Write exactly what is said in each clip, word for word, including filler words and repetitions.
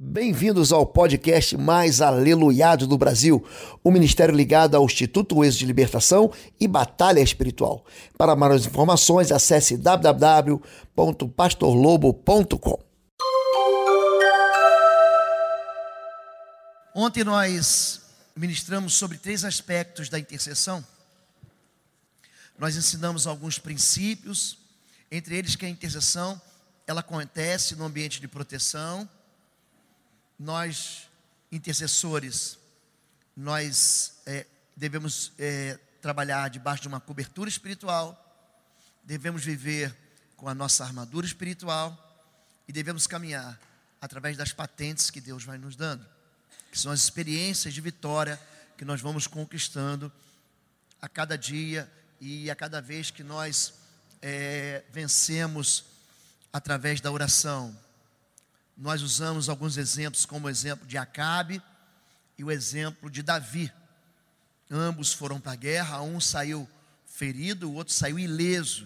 Bem-vindos ao podcast mais aleluiado do Brasil, o ministério ligado ao Instituto Êxodo de Libertação e Batalha Espiritual. Para maiores informações, acesse w w w ponto pastor lobo ponto com. Ontem nós ministramos sobre três aspectos da intercessão. Nós ensinamos alguns princípios, entre eles que a intercessão, ela acontece no ambiente de proteção. Nós, intercessores, nós é, devemos é, trabalhar debaixo de uma cobertura espiritual, devemos viver com a nossa armadura espiritual e devemos caminhar através das patentes que Deus vai nos dando, que são as experiências de vitória que nós vamos conquistando a cada dia e a cada vez que nós é, vencemos através da oração. Nós usamos alguns exemplos, como o exemplo de Acabe e o exemplo de Davi. Ambos foram para a guerra, um saiu ferido, o outro saiu ileso.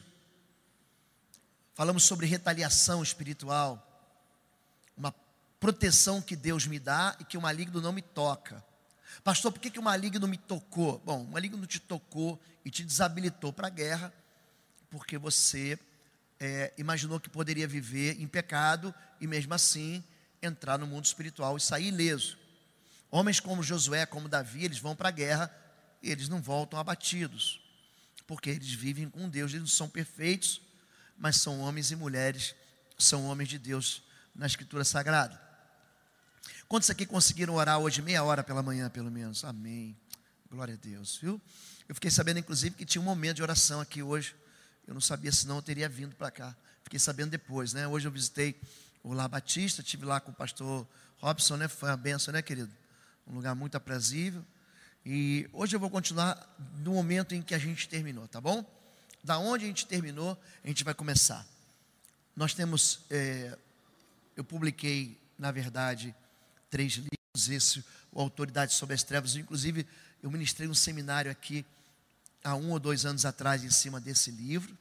Falamos sobre retaliação espiritual, uma proteção que Deus me dá e que o maligno não me toca. Pastor, por que, que o maligno me tocou? Bom, o maligno te tocou e te desabilitou para a guerra, porque você É, imaginou que poderia viver em pecado e mesmo assim entrar no mundo espiritual e sair ileso. Homens como Josué, como Davi, eles vão para a guerra e eles não voltam abatidos, porque eles vivem com Deus. Eles não são perfeitos, mas são homens e mulheres, são homens de Deus na Escritura Sagrada. Quantos aqui conseguiram orar hoje meia hora pela manhã, pelo menos? Amém, glória a Deus, viu? Eu fiquei sabendo inclusive que tinha um momento de oração aqui hoje. Eu não sabia, senão eu teria vindo para cá. Fiquei sabendo depois, né? Hoje eu visitei o Lar Batista, estive lá com o pastor Robson, né? Foi uma benção, né, querido? Um lugar muito aprazível. E hoje eu vou continuar no momento em que a gente terminou, tá bom? Da onde a gente terminou, a gente vai começar. Nós temos, é, eu publiquei, na verdade, três livros, esse, o Autoridade sobre as Trevas. Inclusive, eu ministrei um seminário aqui, há um ou dois anos atrás, em cima desse livro.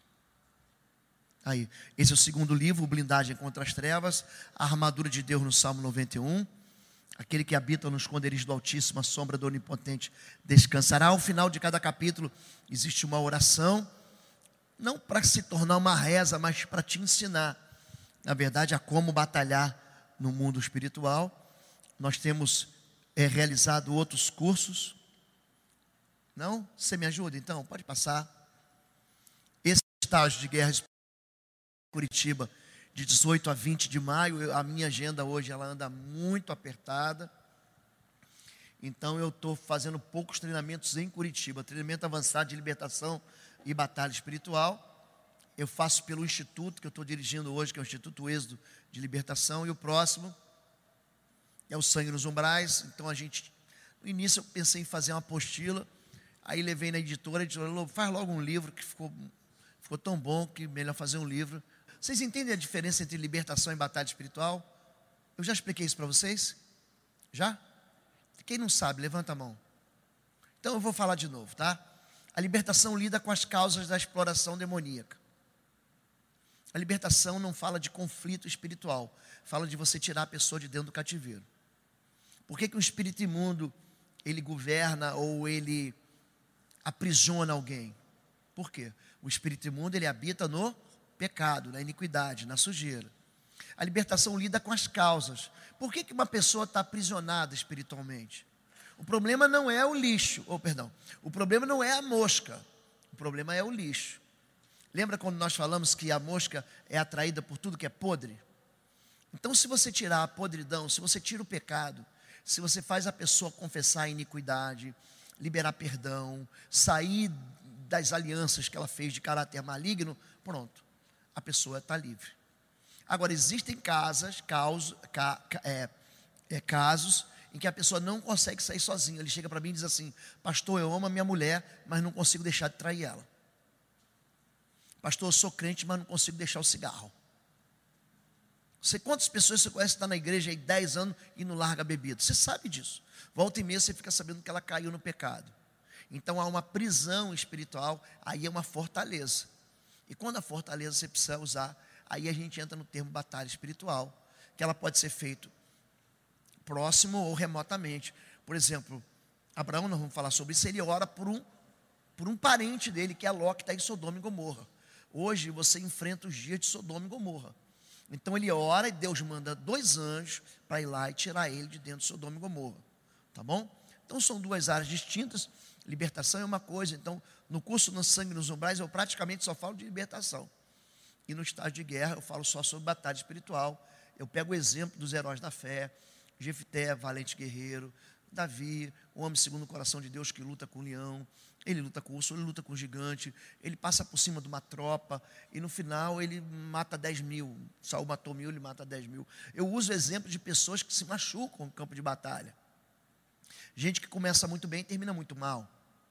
Aí, esse é o segundo livro, Blindagem contra as Trevas, a armadura de Deus no Salmo noventa e um. Aquele que habita no esconderijo do Altíssimo, a sombra do Onipotente descansará. Ao final de cada capítulo existe uma oração, não para se tornar uma reza, mas para te ensinar, na verdade, a como batalhar no mundo espiritual. Nós temos é, realizado outros cursos. Não? Você me ajuda então? Pode passar. Esse estágio de guerra em Curitiba, de dezoito a vinte de maio, a minha agenda hoje ela anda muito apertada. Então eu estou fazendo poucos treinamentos em Curitiba, treinamento avançado de libertação e batalha espiritual. Eu faço pelo instituto que eu estou dirigindo hoje, que é o Instituto Êxodo de Libertação, e o próximo é o Sangue nos Umbrais. Então a gente, no início eu pensei em fazer uma apostila. Aí levei na editora, a editora falou, faz logo um livro, que ficou, ficou tão bom que melhor fazer um livro. Vocês entendem a diferença entre libertação e batalha espiritual? Eu já expliquei isso para vocês? Já? Quem não sabe, levanta a mão. Então eu vou falar de novo, tá? A libertação lida com as causas da exploração demoníaca. A libertação não fala de conflito espiritual, fala de você tirar a pessoa de dentro do cativeiro. Por que que um espírito imundo, ele governa ou ele aprisiona alguém? Por quê? O espírito imundo, ele habita no pecado, na iniquidade, na sujeira. A libertação lida com as causas. Por que que uma pessoa está aprisionada espiritualmente? O problema não é o lixo, ou perdão, o problema não é a mosca, o problema é o lixo. Lembra quando nós falamos que a mosca é atraída por tudo que é podre? Então, se você tirar a podridão, se você tira o pecado, se você faz a pessoa confessar a iniquidade, liberar perdão, sair das alianças que ela fez de caráter maligno, pronto, a pessoa está livre. Agora, existem casas, caos, ca, é, é, casos em que a pessoa não consegue sair sozinha. Ele chega para mim e diz assim, pastor, eu amo a minha mulher, mas não consigo deixar de trair ela. Pastor, eu sou crente, mas não consigo deixar o cigarro. Você, quantas pessoas você conhece que está na igreja há dez anos e não larga a bebida? Você sabe disso. Volta e meia você fica sabendo que ela caiu no pecado. Então há uma prisão espiritual, aí é uma fortaleza. E quando a fortaleza você precisa usar, aí a gente entra no termo batalha espiritual, que ela pode ser feita próximo ou remotamente. Por exemplo, Abraão, nós vamos falar sobre isso, ele ora por um, por um parente dele, que é Ló, que está em Sodoma e Gomorra. Hoje você enfrenta os dias de Sodoma e Gomorra. Então ele ora e Deus manda dois anjos para ir lá e tirar ele de dentro de Sodoma e Gomorra. Tá bom? Então são duas áreas distintas. Libertação é uma coisa. Então, no curso No Sangue nos Umbrais, eu praticamente só falo de libertação. E no estágio de guerra, eu falo só sobre batalha espiritual. Eu pego o exemplo dos heróis da fé. Jefté, valente guerreiro. Davi, o homem segundo o coração de Deus, que luta com o leão. Ele luta com o urso, ele luta com o gigante. Ele passa por cima de uma tropa. E no final ele mata dez mil. Saul matou mil, ele mata dez mil. Eu uso exemplo de pessoas que se machucam no campo de batalha. Gente que começa muito bem e termina muito mal.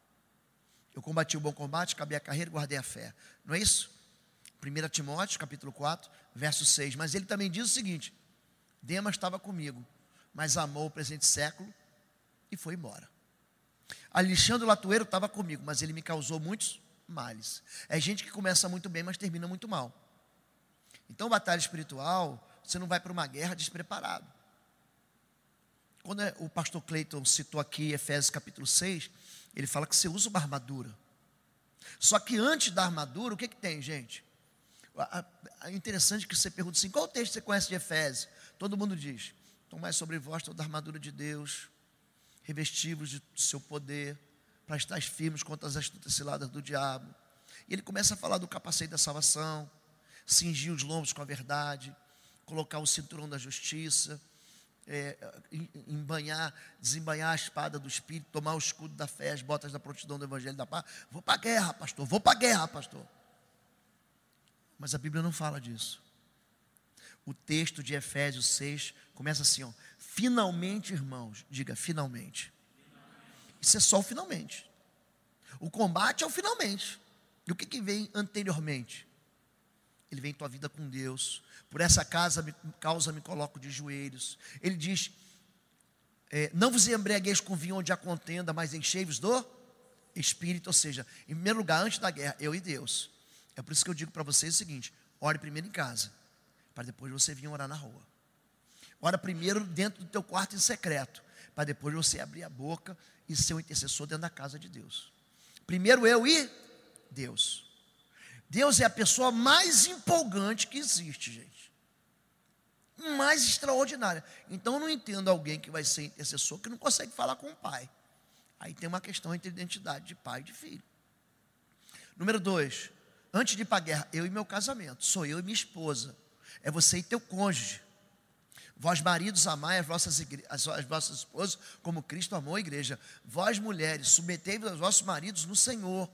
Eu combati o bom combate, acabei a carreira e guardei a fé. Não é isso? primeiro Timóteo, capítulo quatro, verso seis. Mas ele também diz o seguinte: Demas estava comigo, mas amou o presente século e foi embora. Alexandre Latueiro estava comigo, mas ele me causou muitos males. É gente que começa muito bem, mas termina muito mal. Então, batalha espiritual, você não vai para uma guerra despreparado. Quando o pastor Cleiton citou aqui Efésios capítulo seis, ele fala que você usa uma armadura. Só que antes da armadura, o que que tem, gente? É interessante que você pergunta assim: qual texto você conhece de Efésios? Todo mundo diz: tomai sobre vós toda a armadura de Deus, revestivos de seu poder, para estar firmes contra as astutas ciladas do diabo. E ele começa a falar do capacete da salvação, cingir os lombos com a verdade, colocar o cinturão da justiça, é, embanhar, desembanhar a espada do Espírito, tomar o escudo da fé, as botas da prontidão do Evangelho da paz. Vou para a guerra, pastor, vou para a guerra, pastor. Mas a Bíblia não fala disso. O texto de Efésios seis começa assim, ó: finalmente, irmãos, diga finalmente. Isso é só o finalmente. O combate é o finalmente. E o que, que vem anteriormente? Ele vem tua vida com Deus. Por essa casa, causa me coloco de joelhos. Ele diz: é, não vos embriagueis com vinho onde há contenda, mas enchei-vos do Espírito. Ou seja, em primeiro lugar, antes da guerra, eu e Deus. É por isso que eu digo para vocês o seguinte: ore primeiro em casa, para depois você vir orar na rua. Ora primeiro dentro do teu quarto em secreto, para depois você abrir a boca e ser um intercessor dentro da casa de Deus. Primeiro eu e Deus. Deus é a pessoa mais empolgante que existe, gente. Mais extraordinária. Então eu não entendo alguém que vai ser intercessor que não consegue falar com o pai. Aí tem uma questão entre identidade de pai e de filho. Número dois, antes de ir para a guerra, eu e meu casamento. Sou eu e minha esposa. É você e teu cônjuge. Vós maridos, amai as vossas, igre... as vossas esposas como Cristo amou a igreja. Vós mulheres, submetei-vos aos vossos maridos no Senhor.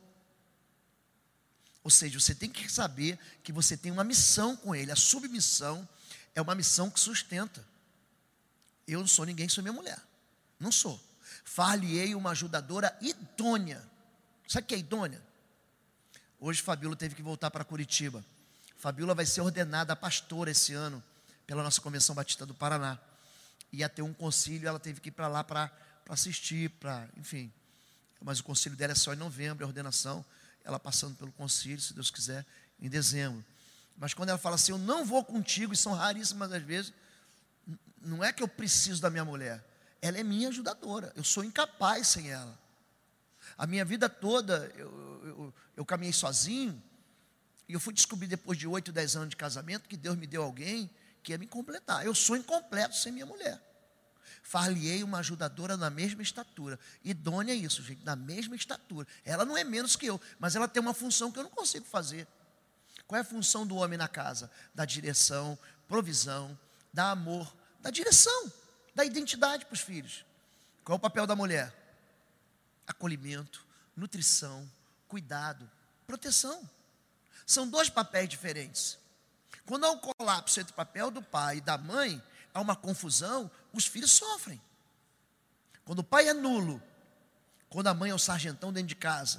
Ou seja, você tem que saber que você tem uma missão com ele. A submissão é uma missão que sustenta. Eu não sou ninguém, sou minha mulher. Não sou. Far-lhe-ei uma ajudadora idônea. Sabe o que é idônea? Hoje Fabíola teve que voltar para Curitiba. Fabíola vai ser ordenada pastora esse ano pela nossa Convenção Batista do Paraná. Ia ter um concílio, ela teve que ir para lá para assistir, para, enfim. Mas o concílio dela é só em novembro, a ordenação. Ela passando pelo concílio, se Deus quiser, em dezembro. Mas quando ela fala assim: eu não vou contigo, e são raríssimas as vezes, não é que eu preciso da minha mulher, ela é minha ajudadora, eu sou incapaz sem ela. A minha vida toda, eu, eu, eu caminhei sozinho, e eu fui descobrir depois de oito, dez anos de casamento, que Deus me deu alguém que ia me completar. Eu sou incompleto sem minha mulher. Far-lhe-ei uma ajudadora na mesma estatura. Idônea é isso, gente, na mesma estatura. Ela não é menos que eu, mas ela tem uma função que eu não consigo fazer. Qual é a função do homem na casa? Da direção, provisão, da amor, da direção, da identidade para os filhos. Qual é o papel da mulher? Acolhimento, nutrição, cuidado, proteção. São dois papéis diferentes. Quando há um colapso entre o papel do pai e da mãe, há uma confusão, os filhos sofrem. Quando o pai é nulo, quando a mãe é o sargentão dentro de casa,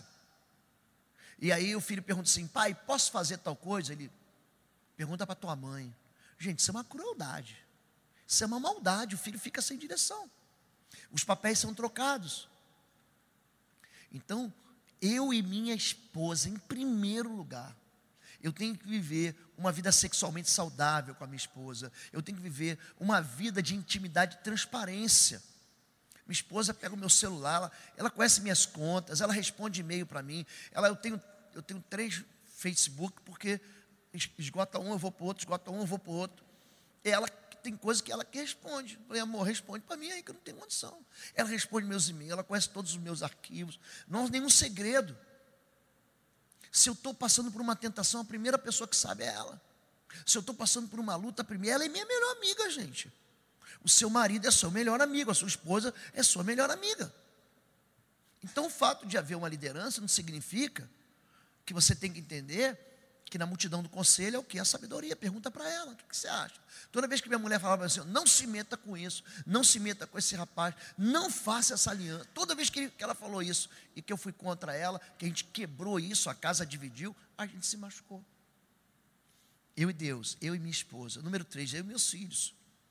e aí o filho pergunta assim: pai, posso fazer tal coisa? Ele pergunta para tua mãe. Gente, isso é uma crueldade, isso é uma maldade, o filho fica sem direção. Os papéis são trocados. Então, eu e minha esposa, em primeiro lugar, Eu tenho que viver uma vida sexualmente saudável com a minha esposa. Eu tenho que viver uma vida de intimidade e transparência. Minha esposa pega o meu celular, ela, ela conhece minhas contas, ela responde e-mail para mim. Ela, eu, tenho, eu tenho três Facebook, porque esgota um, eu vou para o outro, esgota um, eu vou para o outro. Ela tem coisa que ela que responde. Eu falei, amor, responde para mim aí que eu não tenho condição. Ela responde meus e-mails, ela conhece todos os meus arquivos. Não há nenhum segredo. Se eu estou passando por uma tentação, a primeira pessoa que sabe é ela. Se eu estou passando por uma luta, a primeira, ela é minha melhor amiga, gente. O seu marido é seu melhor amigo, a sua esposa é sua melhor amiga. Então o fato de haver uma liderança não significa que você tem que entender que na multidão do conselho é o que? A sabedoria. Pergunta para ela, o que, que você acha? Toda vez que minha mulher falava assim, não se meta com isso, não se meta com esse rapaz, não faça essa aliança. Toda vez que ela falou isso e que eu fui contra ela, que a gente quebrou isso, a casa dividiu, a gente se machucou. Eu e Deus, eu e minha esposa. Número três, eu e meus filhos.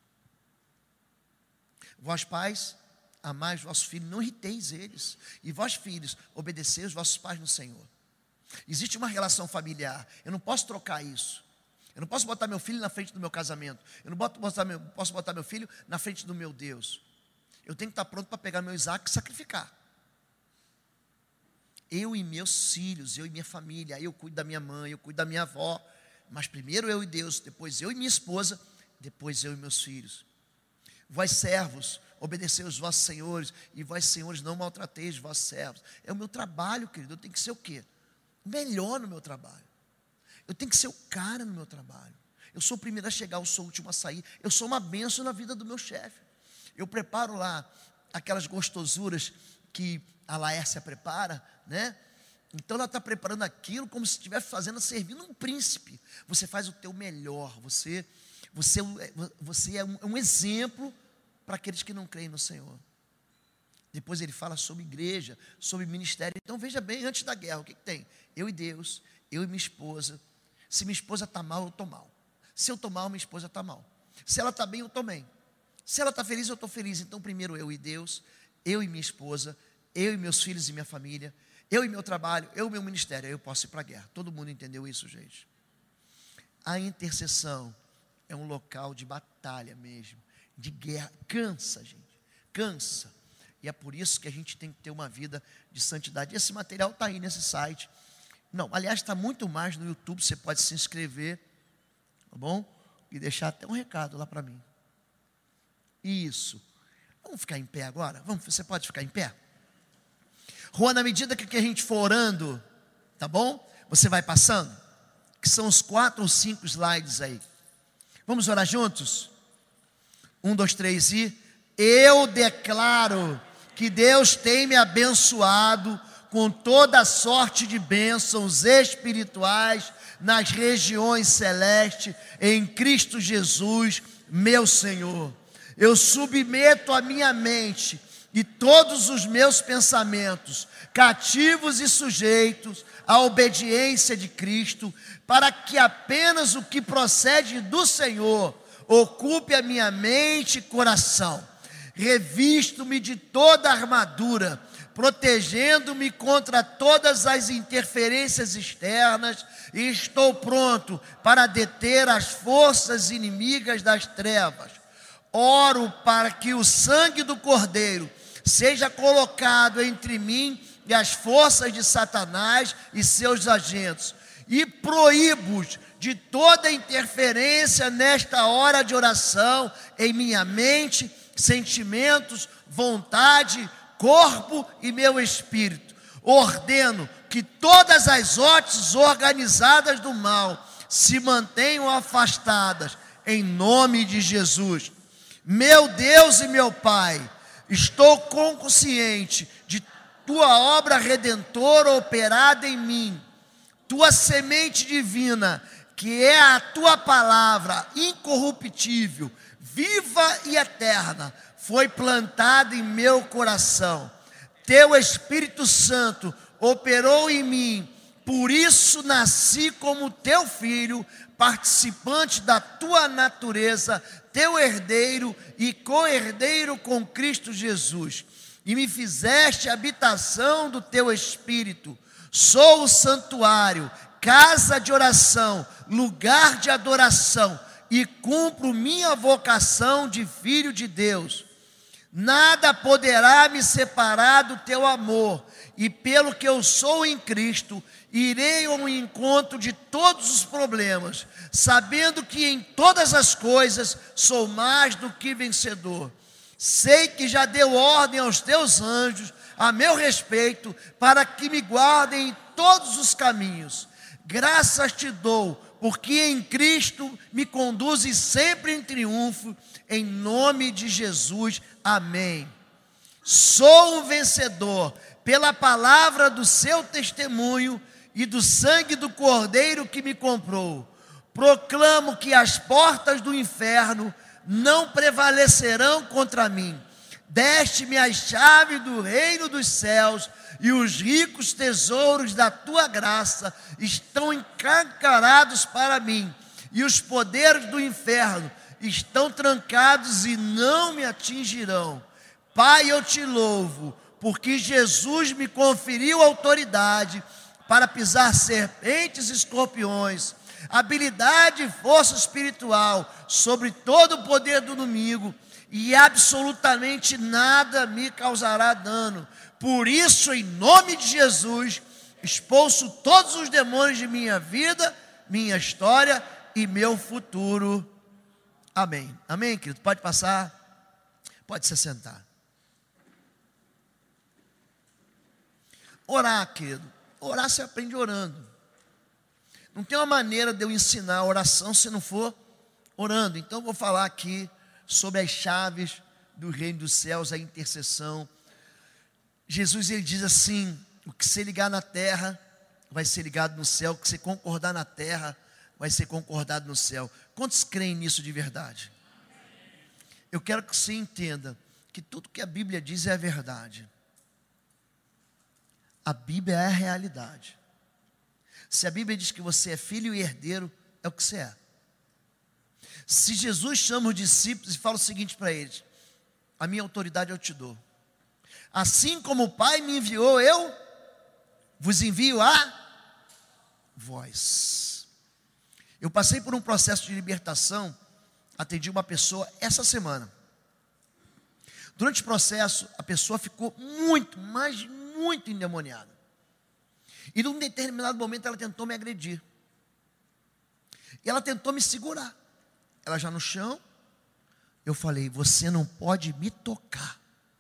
Vós pais, amai os vossos filhos, não irriteis eles. E vós filhos, obedecei os vossos pais no Senhor. Existe uma relação familiar, eu não posso trocar isso. Eu não posso botar meu filho na frente do meu casamento. Eu não posso botar meu, posso botar meu filho na frente do meu Deus. Eu tenho que estar pronto para pegar meu Isaac e sacrificar. Eu e meus filhos, eu e minha família. Aí eu cuido da minha mãe, eu cuido da minha avó. Mas primeiro eu e Deus, depois eu e minha esposa, depois eu e meus filhos. Vós servos, obedecei os vossos senhores, e vós senhores não maltrateis os vossos servos. É o meu trabalho, querido, eu tenho que ser o quê? Melhor no meu trabalho. Eu tenho que ser o cara no meu trabalho. Eu sou o primeiro a chegar, eu sou o último a sair. Eu sou uma bênção na vida do meu chefe. Eu preparo lá aquelas gostosuras que a Laércia prepara, né? Então ela está preparando aquilo como se estivesse fazendo, servindo um príncipe. Você faz o teu melhor. Você, você, você é um, um exemplo para aqueles que não creem no Senhor. Depois ele fala sobre igreja, sobre ministério. Então veja bem, antes da guerra, o que, que tem? Eu e Deus, eu e minha esposa. Se minha esposa está mal, eu estou mal. Se eu estou mal, minha esposa está mal. Se ela está bem, eu estou bem. Se ela está feliz, eu estou feliz. Então primeiro eu e Deus, eu e minha esposa, eu e meus filhos e minha família, eu e meu trabalho, eu e meu ministério. Aí eu posso ir para a guerra. Todo mundo entendeu isso, gente? A intercessão é um local de batalha mesmo, de guerra. Cansa, gente, cansa. E é por isso que a gente tem que ter uma vida de santidade. Esse material está aí nesse site. Não, aliás, está muito mais no YouTube. Você pode se inscrever, tá bom? E deixar até um recado lá para mim. Isso. Vamos ficar em pé agora? Vamos, você pode ficar em pé? Juan, na medida que a gente for orando, tá bom? Você vai passando, que são os quatro ou cinco slides aí. Vamos orar juntos? Um, dois, três e... Eu declaro que Deus tem me abençoado com toda sorte de bênçãos espirituais nas regiões celestes, em Cristo Jesus, meu Senhor. Eu submeto a minha mente e todos os meus pensamentos, cativos e sujeitos à obediência de Cristo, para que apenas o que procede do Senhor ocupe a minha mente e coração. Revisto-me de toda a armadura, protegendo-me contra todas as interferências externas, e estou pronto para deter as forças inimigas das trevas. Oro para que o sangue do Cordeiro seja colocado entre mim e as forças de Satanás e seus agentes, e proíbo-os de toda interferência nesta hora de oração em minha mente, sentimentos, vontade, corpo e meu espírito. Ordeno que todas as hostes organizadas do mal se mantenham afastadas, em nome de Jesus. Meu Deus e meu Pai, estou consciente de tua obra redentora operada em mim, tua semente divina, que é a tua palavra incorruptível, viva e eterna, foi plantada em meu coração. Teu Espírito Santo operou em mim, por isso nasci como teu filho, participante da tua natureza, teu herdeiro e co-herdeiro com Cristo Jesus. E me fizeste habitação do teu Espírito. Sou o santuário, casa de oração, lugar de adoração, e cumpro minha vocação de filho de Deus, nada poderá me separar do teu amor, e pelo que eu sou em Cristo, irei ao encontro de todos os problemas, sabendo que em todas as coisas sou mais do que vencedor. Sei que já deu ordem aos teus anjos a meu respeito, para que me guardem em todos os caminhos. Graças te dou, porque em Cristo me conduzes sempre em triunfo, em nome de Jesus, amém. Sou um vencedor, pela palavra do seu testemunho e do sangue do Cordeiro que me comprou. Proclamo que as portas do inferno não prevalecerão contra mim. Deste-me as chaves do reino dos céus, e os ricos tesouros da tua graça estão encancarados para mim, e os poderes do inferno estão trancados e não me atingirão. Pai, eu te louvo, porque Jesus me conferiu autoridade para pisar serpentes e escorpiões, habilidade e força espiritual sobre todo o poder do inimigo, e absolutamente nada me causará dano. Por isso, em nome de Jesus, expulso todos os demônios de minha vida, minha história e meu futuro. Amém. Amém, querido? Pode passar, pode se sentar. Orar, querido. Orar se aprende orando. Não tem uma maneira de eu ensinar a oração se não for orando. Então eu vou falar aqui sobre as chaves do reino dos céus, a intercessão. Jesus, ele diz assim: o que você ligar na terra vai ser ligado no céu, o que você concordar na terra vai ser concordado no céu. Quantos creem nisso de verdade? Eu quero que você entenda que tudo que a Bíblia diz é a verdade. A Bíblia é a realidade. Se a Bíblia diz que você é filho e herdeiro, é o que você é. Se Jesus chama os discípulos e fala o seguinte para eles: a minha autoridade eu te dou. Assim como o Pai me enviou, eu vos envio a vós. Eu passei por um processo de libertação, atendi uma pessoa essa semana. Durante o processo, a pessoa ficou muito, mas muito endemoniada. E num determinado momento ela tentou me agredir. E ela tentou me segurar. Ela já no chão, eu falei: você não pode me tocar.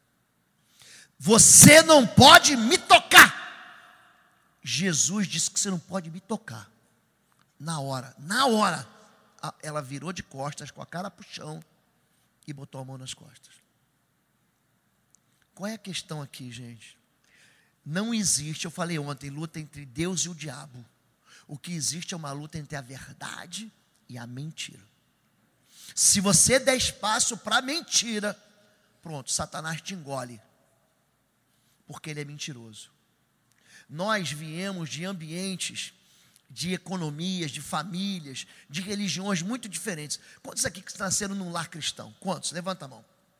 Você não pode me tocar. Jesus disse que você não pode me tocar. Na hora, na hora, ela virou de costas, com a cara para o chão, e botou a mão nas costas. Qual é a questão aqui, gente? Não existe, eu falei ontem, luta entre Deus e o diabo. O que existe é uma luta entre a verdade e a mentira. Se você der espaço para a mentira, pronto, Satanás te engole, porque ele é mentiroso. Nós viemos de ambientes, de economias, de famílias, de religiões muito diferentes. Quantos aqui que nasceram num lar cristão? Quantos? Levanta a mão.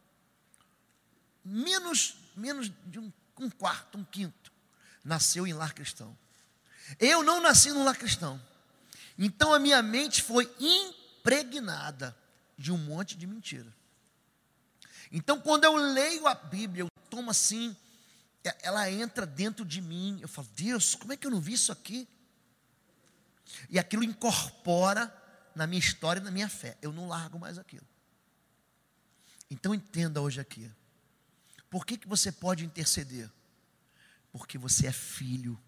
Menos, menos de um, um quarto, um quinto, nasceu em lar cristão. Eu não nasci num lar cristão. Então a minha mente foi impregnada de um monte de mentira. Então quando eu leio a Bíblia, eu tomo assim, ela entra dentro de mim. Eu falo: Deus, como é que eu não vi isso aqui? E aquilo incorpora na minha história e na minha fé. Eu não largo mais aquilo. Então entenda hoje aqui. Por que que você pode interceder? Porque você é filho.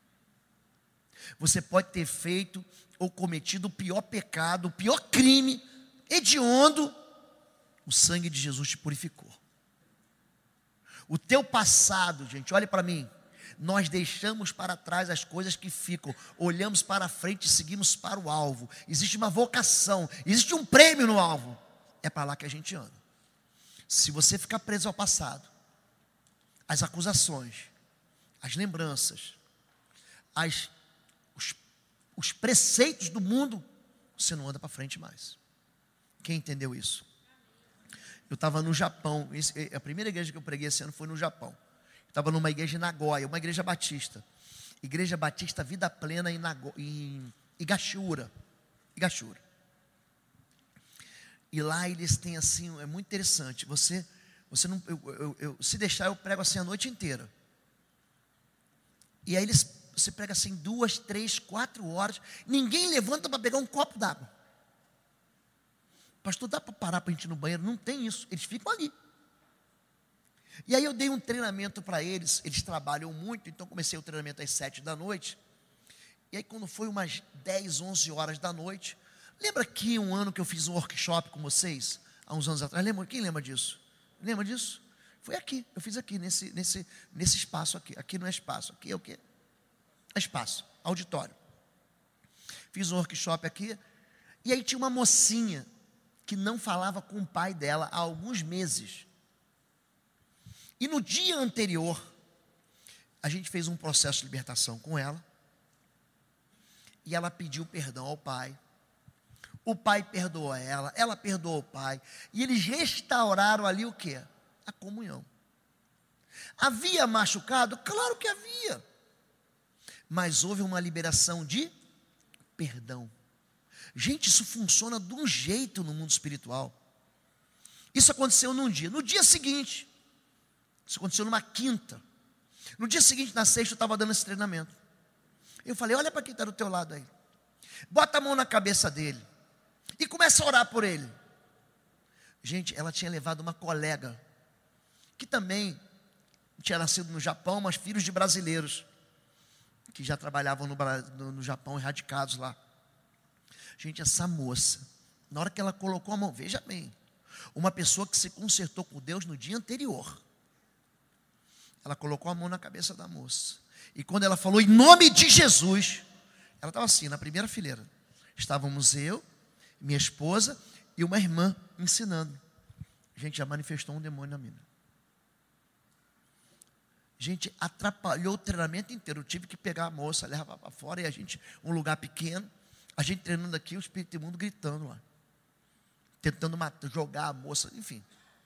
Você pode ter feito ou cometido o pior pecado, o pior crime, hediondo. O sangue de Jesus te purificou. O teu passado, gente, olhe para mim. Nós deixamos para trás as coisas que ficam, olhamos para frente e seguimos para o alvo. Existe uma vocação, existe um prêmio no alvo. É para lá que a gente anda. Se você ficar preso ao passado, as acusações, as lembranças, as, os, os preceitos do mundo, você não anda para frente mais. Quem entendeu isso? Eu estava no Japão, esse, a primeira igreja que eu preguei esse ano foi no Japão. Eu estava numa igreja em Nagoya, uma igreja batista. Igreja Batista Vida Plena em, Nago, em Igachura. Igachura. E lá eles têm assim, é muito interessante. Você, você não, eu, eu, eu, se deixar, eu prego assim a noite inteira. E aí eles, você prega assim duas, três, quatro horas. Ninguém levanta para pegar um copo d'água. Pastor, dá para parar para a gente ir no banheiro? Não tem isso. Eles ficam ali. E aí eu dei um treinamento para eles. Eles trabalham muito, então comecei o treinamento às sete da noite. E aí quando foi umas dez, onze horas da noite, lembra que um ano que eu fiz um workshop com vocês, há uns anos atrás? Lembra? Quem lembra disso? Lembra disso? Foi aqui, eu fiz aqui, nesse, nesse, nesse espaço aqui. Aqui não é espaço, aqui é o quê? É espaço, auditório. Fiz um workshop aqui, e aí tinha uma mocinha que não falava com o pai dela há alguns meses. E no dia anterior, a gente fez um processo de libertação com ela, e ela pediu perdão ao pai. O pai perdoou ela, ela perdoou o pai, e eles restauraram ali o quê? A comunhão. Havia machucado? Claro que havia, mas houve uma liberação de perdão. Gente, isso funciona de um jeito no mundo espiritual. Isso aconteceu num dia. No dia seguinte, isso aconteceu numa quinta. No dia seguinte, na sexta, eu estava dando esse treinamento. Eu falei, olha para quem está do teu lado aí. Bota a mão na cabeça dele. E começa a orar por ele. Gente, ela tinha levado uma colega, que também tinha nascido no Japão, mas filhos de brasileiros, que já trabalhavam no, no, no Japão, erradicados lá. Gente, essa moça, na hora que ela colocou a mão, veja bem, uma pessoa que se consertou com Deus no dia anterior, ela colocou a mão na cabeça da moça, e quando ela falou, em nome de Jesus, ela estava assim, na primeira fileira, estávamos eu, minha esposa e uma irmã ensinando. Gente, já manifestou um demônio na mina. Gente, atrapalhou o treinamento inteiro. Eu tive que pegar a moça, levar para fora, e a gente, um lugar pequeno, a gente treinando aqui, o espírito imundo gritando lá, tentando matar, jogar a moça, enfim.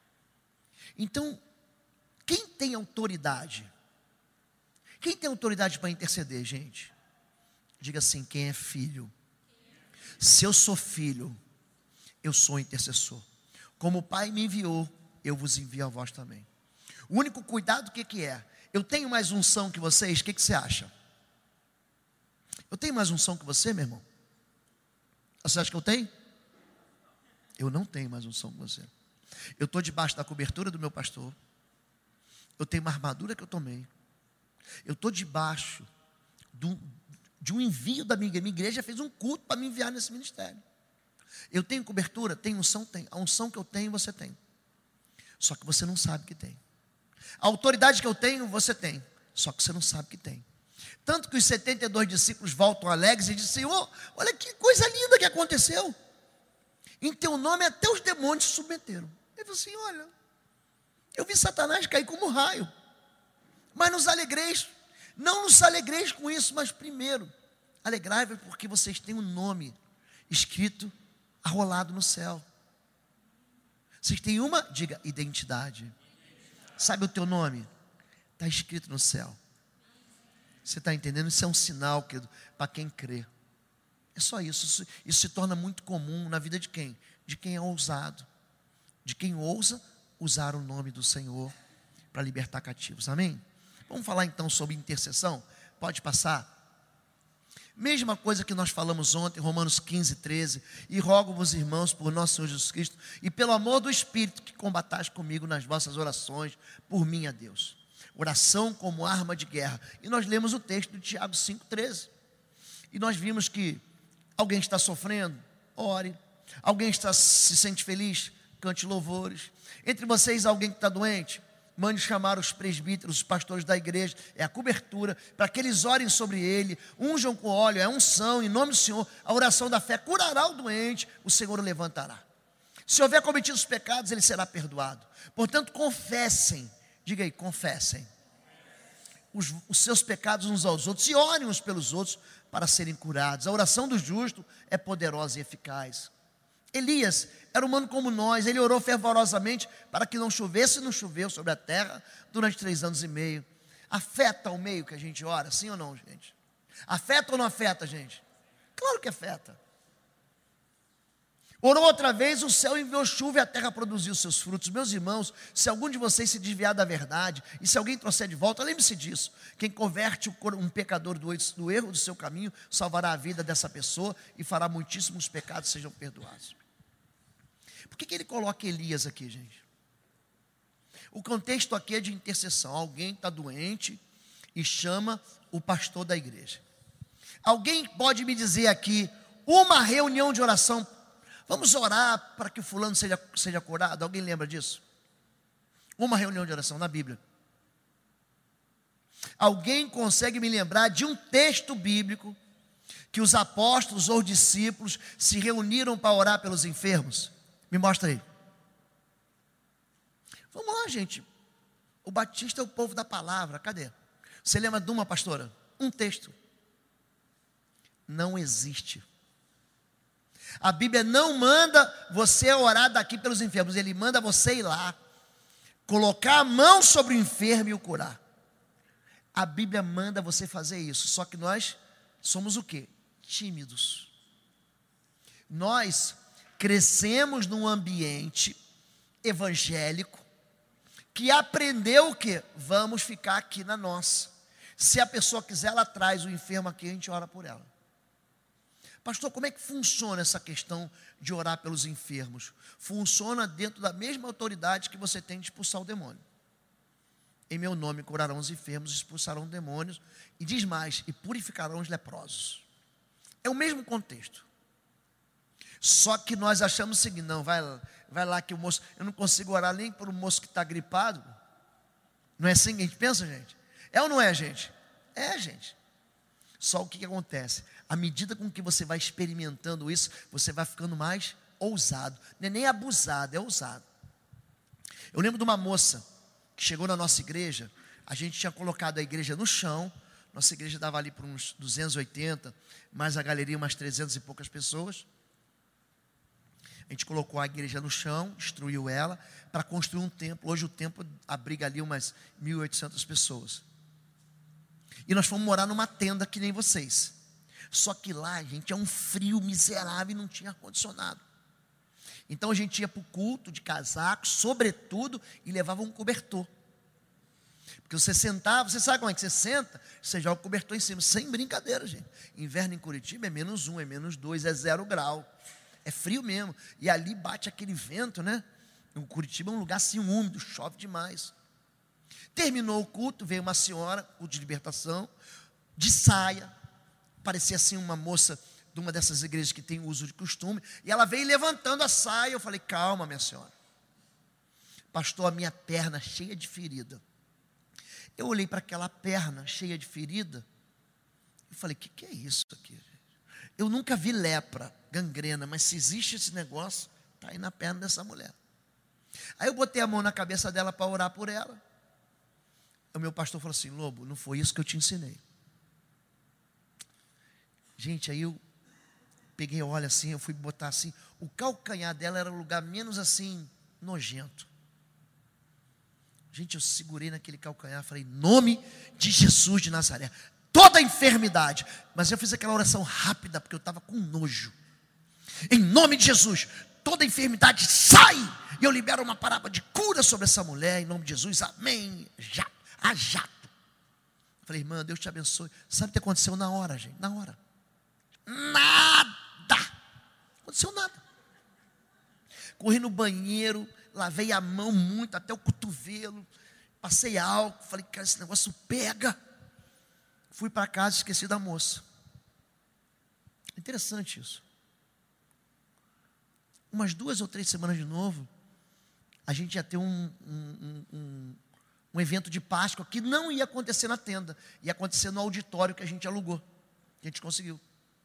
Então, quem tem autoridade? Quem tem autoridade para interceder, gente? Diga assim, quem é filho? Se eu sou filho, eu sou intercessor. Como o Pai me enviou, eu vos envio a vós também. O único cuidado, o que, que é? Eu tenho mais unção que vocês, o que, que você acha? Eu tenho mais unção que você, meu irmão? Você acha que eu tenho? Eu não tenho mais unção que você. Eu estou debaixo da cobertura do meu pastor. Eu tenho uma armadura que eu tomei. Eu estou debaixo do, de um envio da minha igreja. Minha igreja fez um culto para me enviar nesse ministério. Eu tenho cobertura? Tenho unção? Tenho. A unção que eu tenho, você tem. Só que você não sabe que tem. A autoridade que eu tenho, você tem. Só que você não sabe que tem. Tanto que os setenta e dois discípulos voltam alegres e dizem, Senhor, olha que coisa linda que aconteceu. Em teu nome até os demônios se submeteram. Ele falou assim, olha, eu vi Satanás cair como um raio. Mas nos alegreis. Não nos alegreis com isso, mas primeiro, alegrai-vos porque vocês têm um nome escrito, arrolado no céu. Vocês têm uma, diga, identidade. Sabe o teu nome? Está escrito no céu. Você está entendendo? Isso é um sinal, querido, para quem crê. É só isso. isso. Isso se torna muito comum na vida de quem? De quem é ousado. De quem ousa usar o nome do Senhor para libertar cativos. Amém? Vamos falar então sobre intercessão? Pode passar? Mesma coisa que nós falamos ontem, Romanos quinze, treze. E rogo-vos, irmãos, por nosso Senhor Jesus Cristo, e pelo amor do Espírito, que combatais comigo nas vossas orações, por mim a Deus. Oração como arma de guerra. E nós lemos o texto de Tiago cinco, treze. E nós vimos que alguém está sofrendo, ore. Alguém está, se sente feliz, cante louvores. Entre vocês, alguém que está doente, mande chamar os presbíteros, os pastores da igreja, é a cobertura, para que eles orem sobre ele, unjam com óleo, é unção, em nome do Senhor, a oração da fé curará o doente, o Senhor o levantará. Se houver cometido os pecados, ele será perdoado. Portanto, confessem, diga aí, confessem os, os seus pecados uns aos outros, e orem uns pelos outros para serem curados. A oração do justo é poderosa e eficaz. Elias era humano como nós, ele orou fervorosamente para que não chovesse e não choveu sobre a terra durante três anos e meio. afeta o meio que a gente ora, sim ou não, gente? Afeta ou não afeta, gente? Claro que afeta. Orou outra vez, o céu enviou chuva e a terra produziu seus frutos. Meus irmãos, se algum de vocês se desviar da verdade, e se alguém trouxer de volta, lembre-se disso. Quem converte um pecador do erro do seu caminho, salvará a vida dessa pessoa e fará muitíssimos pecados sejam perdoados. Por que que ele coloca Elias aqui, gente? O contexto aqui é de intercessão. Alguém está doente e chama o pastor da igreja. Alguém pode me dizer aqui, uma reunião de oração, vamos orar para que o fulano seja, seja curado? Alguém lembra disso? Uma reunião de oração na Bíblia. Alguém consegue me lembrar de um texto bíblico que os apóstolos ou discípulos se reuniram para orar pelos enfermos? Me mostra aí. Vamos lá, gente. O batista é o povo da palavra. Cadê? Você lembra de uma, pastora? Um texto. Não existe. A Bíblia não manda você orar daqui pelos enfermos. Ele manda você ir lá, colocar a mão sobre o enfermo e o curar. A Bíblia manda você fazer isso. Só que nós somos o quê? Tímidos. Nós crescemos num ambiente evangélico que aprendeu o quê? Vamos ficar aqui na nossa. Se a pessoa quiser, ela traz o enfermo aqui, a gente ora por ela. Pastor, como é que funciona essa questão de orar pelos enfermos? Funciona dentro da mesma autoridade que você tem de expulsar o demônio. Em meu nome curarão os enfermos, expulsarão demônios, e diz mais, e purificarão os leprosos. É o mesmo contexto. Só que nós achamos o seguinte, não, vai, vai lá que o moço, eu não consigo orar nem por um moço que está gripado. Não é assim que a gente pensa, gente? É ou não é, gente? É, gente. Só o que, que acontece? À medida com que você vai experimentando isso, você vai ficando mais ousado. Não é nem abusado, é ousado. Eu lembro de uma moça que chegou na nossa igreja. A gente tinha colocado a igreja no chão. Nossa igreja dava ali por uns duzentos e oitenta, mais a galeria umas trezentas e poucas pessoas. A gente colocou a igreja no chão, destruiu ela, para construir um templo. Hoje o templo abriga ali umas mil e oitocentas pessoas. E nós fomos morar numa tenda que nem vocês. Só que lá, gente, é um frio miserável e não tinha ar-condicionado. Então a gente ia para o culto de casaco, sobretudo, e levava um cobertor. Porque você sentava, você sabe como é que você senta? Você joga o cobertor em cima, sem brincadeira, gente. Inverno em Curitiba é menos um, é menos dois, é zero grau. É frio mesmo. E ali bate aquele vento, né? O Curitiba é um lugar assim úmido, chove demais. Terminou o culto, veio uma senhora, culto de libertação, de saia, parecia assim uma moça de uma dessas igrejas que tem uso de costume, e ela veio levantando a saia. Eu falei, calma, minha senhora. Pastor, a minha perna cheia de ferida. Eu olhei para aquela perna cheia de ferida, e falei, o que, que é isso aqui? Eu nunca vi lepra, gangrena, mas se existe esse negócio, está aí na perna dessa mulher. Aí eu botei a mão na cabeça dela para orar por ela. O meu pastor falou assim, Lobo, não foi isso que eu te ensinei. Gente, aí eu peguei, olha assim, eu fui botar assim, o calcanhar dela era o lugar menos assim, nojento. Gente, eu segurei naquele calcanhar, falei, nome de Jesus de Nazaré, toda enfermidade. Mas eu fiz aquela oração rápida, porque eu estava com nojo. Em nome de Jesus, toda enfermidade sai, e eu libero uma palavra de cura sobre essa mulher, em nome de Jesus, amém, já. A jato. Falei, irmã, Deus te abençoe. Sabe o que aconteceu na hora, gente? Na hora. Nada. Não aconteceu nada. Corri no banheiro, lavei a mão muito, até o cotovelo. Passei álcool. Falei, cara, esse negócio pega. Fui para casa e esqueci da moça. Interessante isso. Umas duas ou três semanas de novo, a gente ia ter um... um, um, um Um evento de Páscoa que não ia acontecer na tenda, ia acontecer no auditório que a gente alugou, que a gente conseguiu.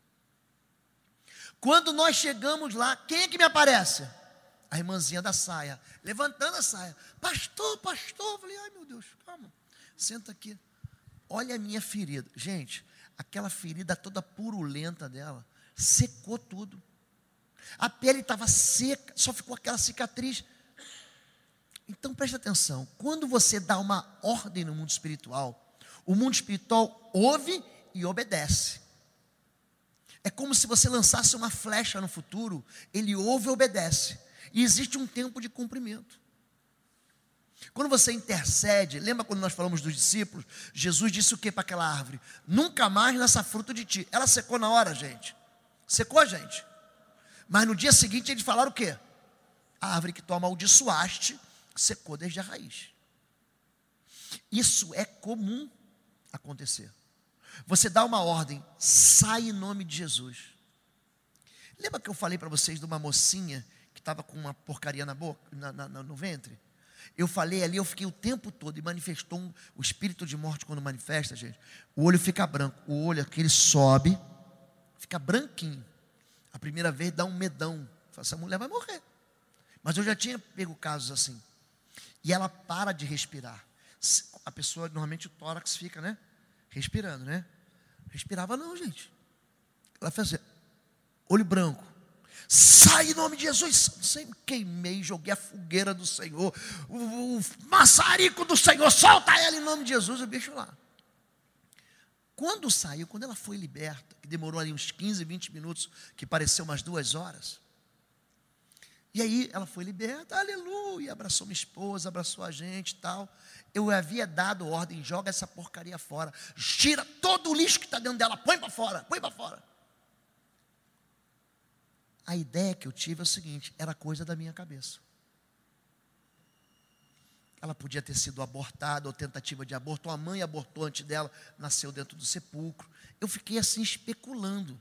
Quando nós chegamos lá, quem é que me aparece? A irmãzinha da saia, levantando a saia. Pastor, pastor, eu falei, ai meu Deus, calma, senta aqui. Olha a minha ferida. Gente, aquela ferida toda purulenta dela, secou tudo. A pele estava seca, só ficou aquela cicatriz. Então preste atenção, quando você dá uma ordem no mundo espiritual, O mundo espiritual ouve e obedece. É como se você lançasse uma flecha no futuro, ele ouve e obedece. E existe um tempo de cumprimento. Quando você intercede, lembra quando nós falamos dos discípulos? Jesus disse o que para aquela árvore? Nunca mais nasça fruto de ti. Ela secou na hora, gente. Secou, gente. Mas no dia seguinte eles falaram o quê? A árvore que tu amaldiçoaste secou desde a raiz. Isso é comum acontecer. Você dá uma ordem, sai em nome de Jesus. Lembra que eu falei para vocês de uma mocinha que estava com uma porcaria na boca, na, na, no ventre? Eu falei ali, eu fiquei o tempo todo e manifestou um, o espírito de morte quando manifesta, gente. O olho fica branco, o olho aquele sobe, fica branquinho. A primeira vez dá um medão. Fala, essa mulher vai morrer. Mas eu já tinha pego casos assim. E ela para de respirar. A pessoa, normalmente o tórax fica, né? Respirando, né? Respirava não, gente. Ela fez assim, olho branco. Sai em nome de Jesus. Sempre queimei, joguei a fogueira do Senhor. O, o maçarico do Senhor, solta ela em nome de Jesus. O bicho lá. Quando saiu, quando ela foi liberta, que demorou ali uns quinze, vinte minutos, que pareceu umas duas horas. E aí ela foi liberta, aleluia, abraçou minha esposa, abraçou a gente e tal. Eu havia dado ordem, joga essa porcaria fora, tira todo o lixo que está dentro dela, põe para fora, põe para fora. A ideia que eu tive é o seguinte, era coisa da minha cabeça. Ela podia ter sido abortada, ou tentativa de aborto, ou a mãe abortou antes dela, nasceu dentro do sepulcro. Eu fiquei assim especulando.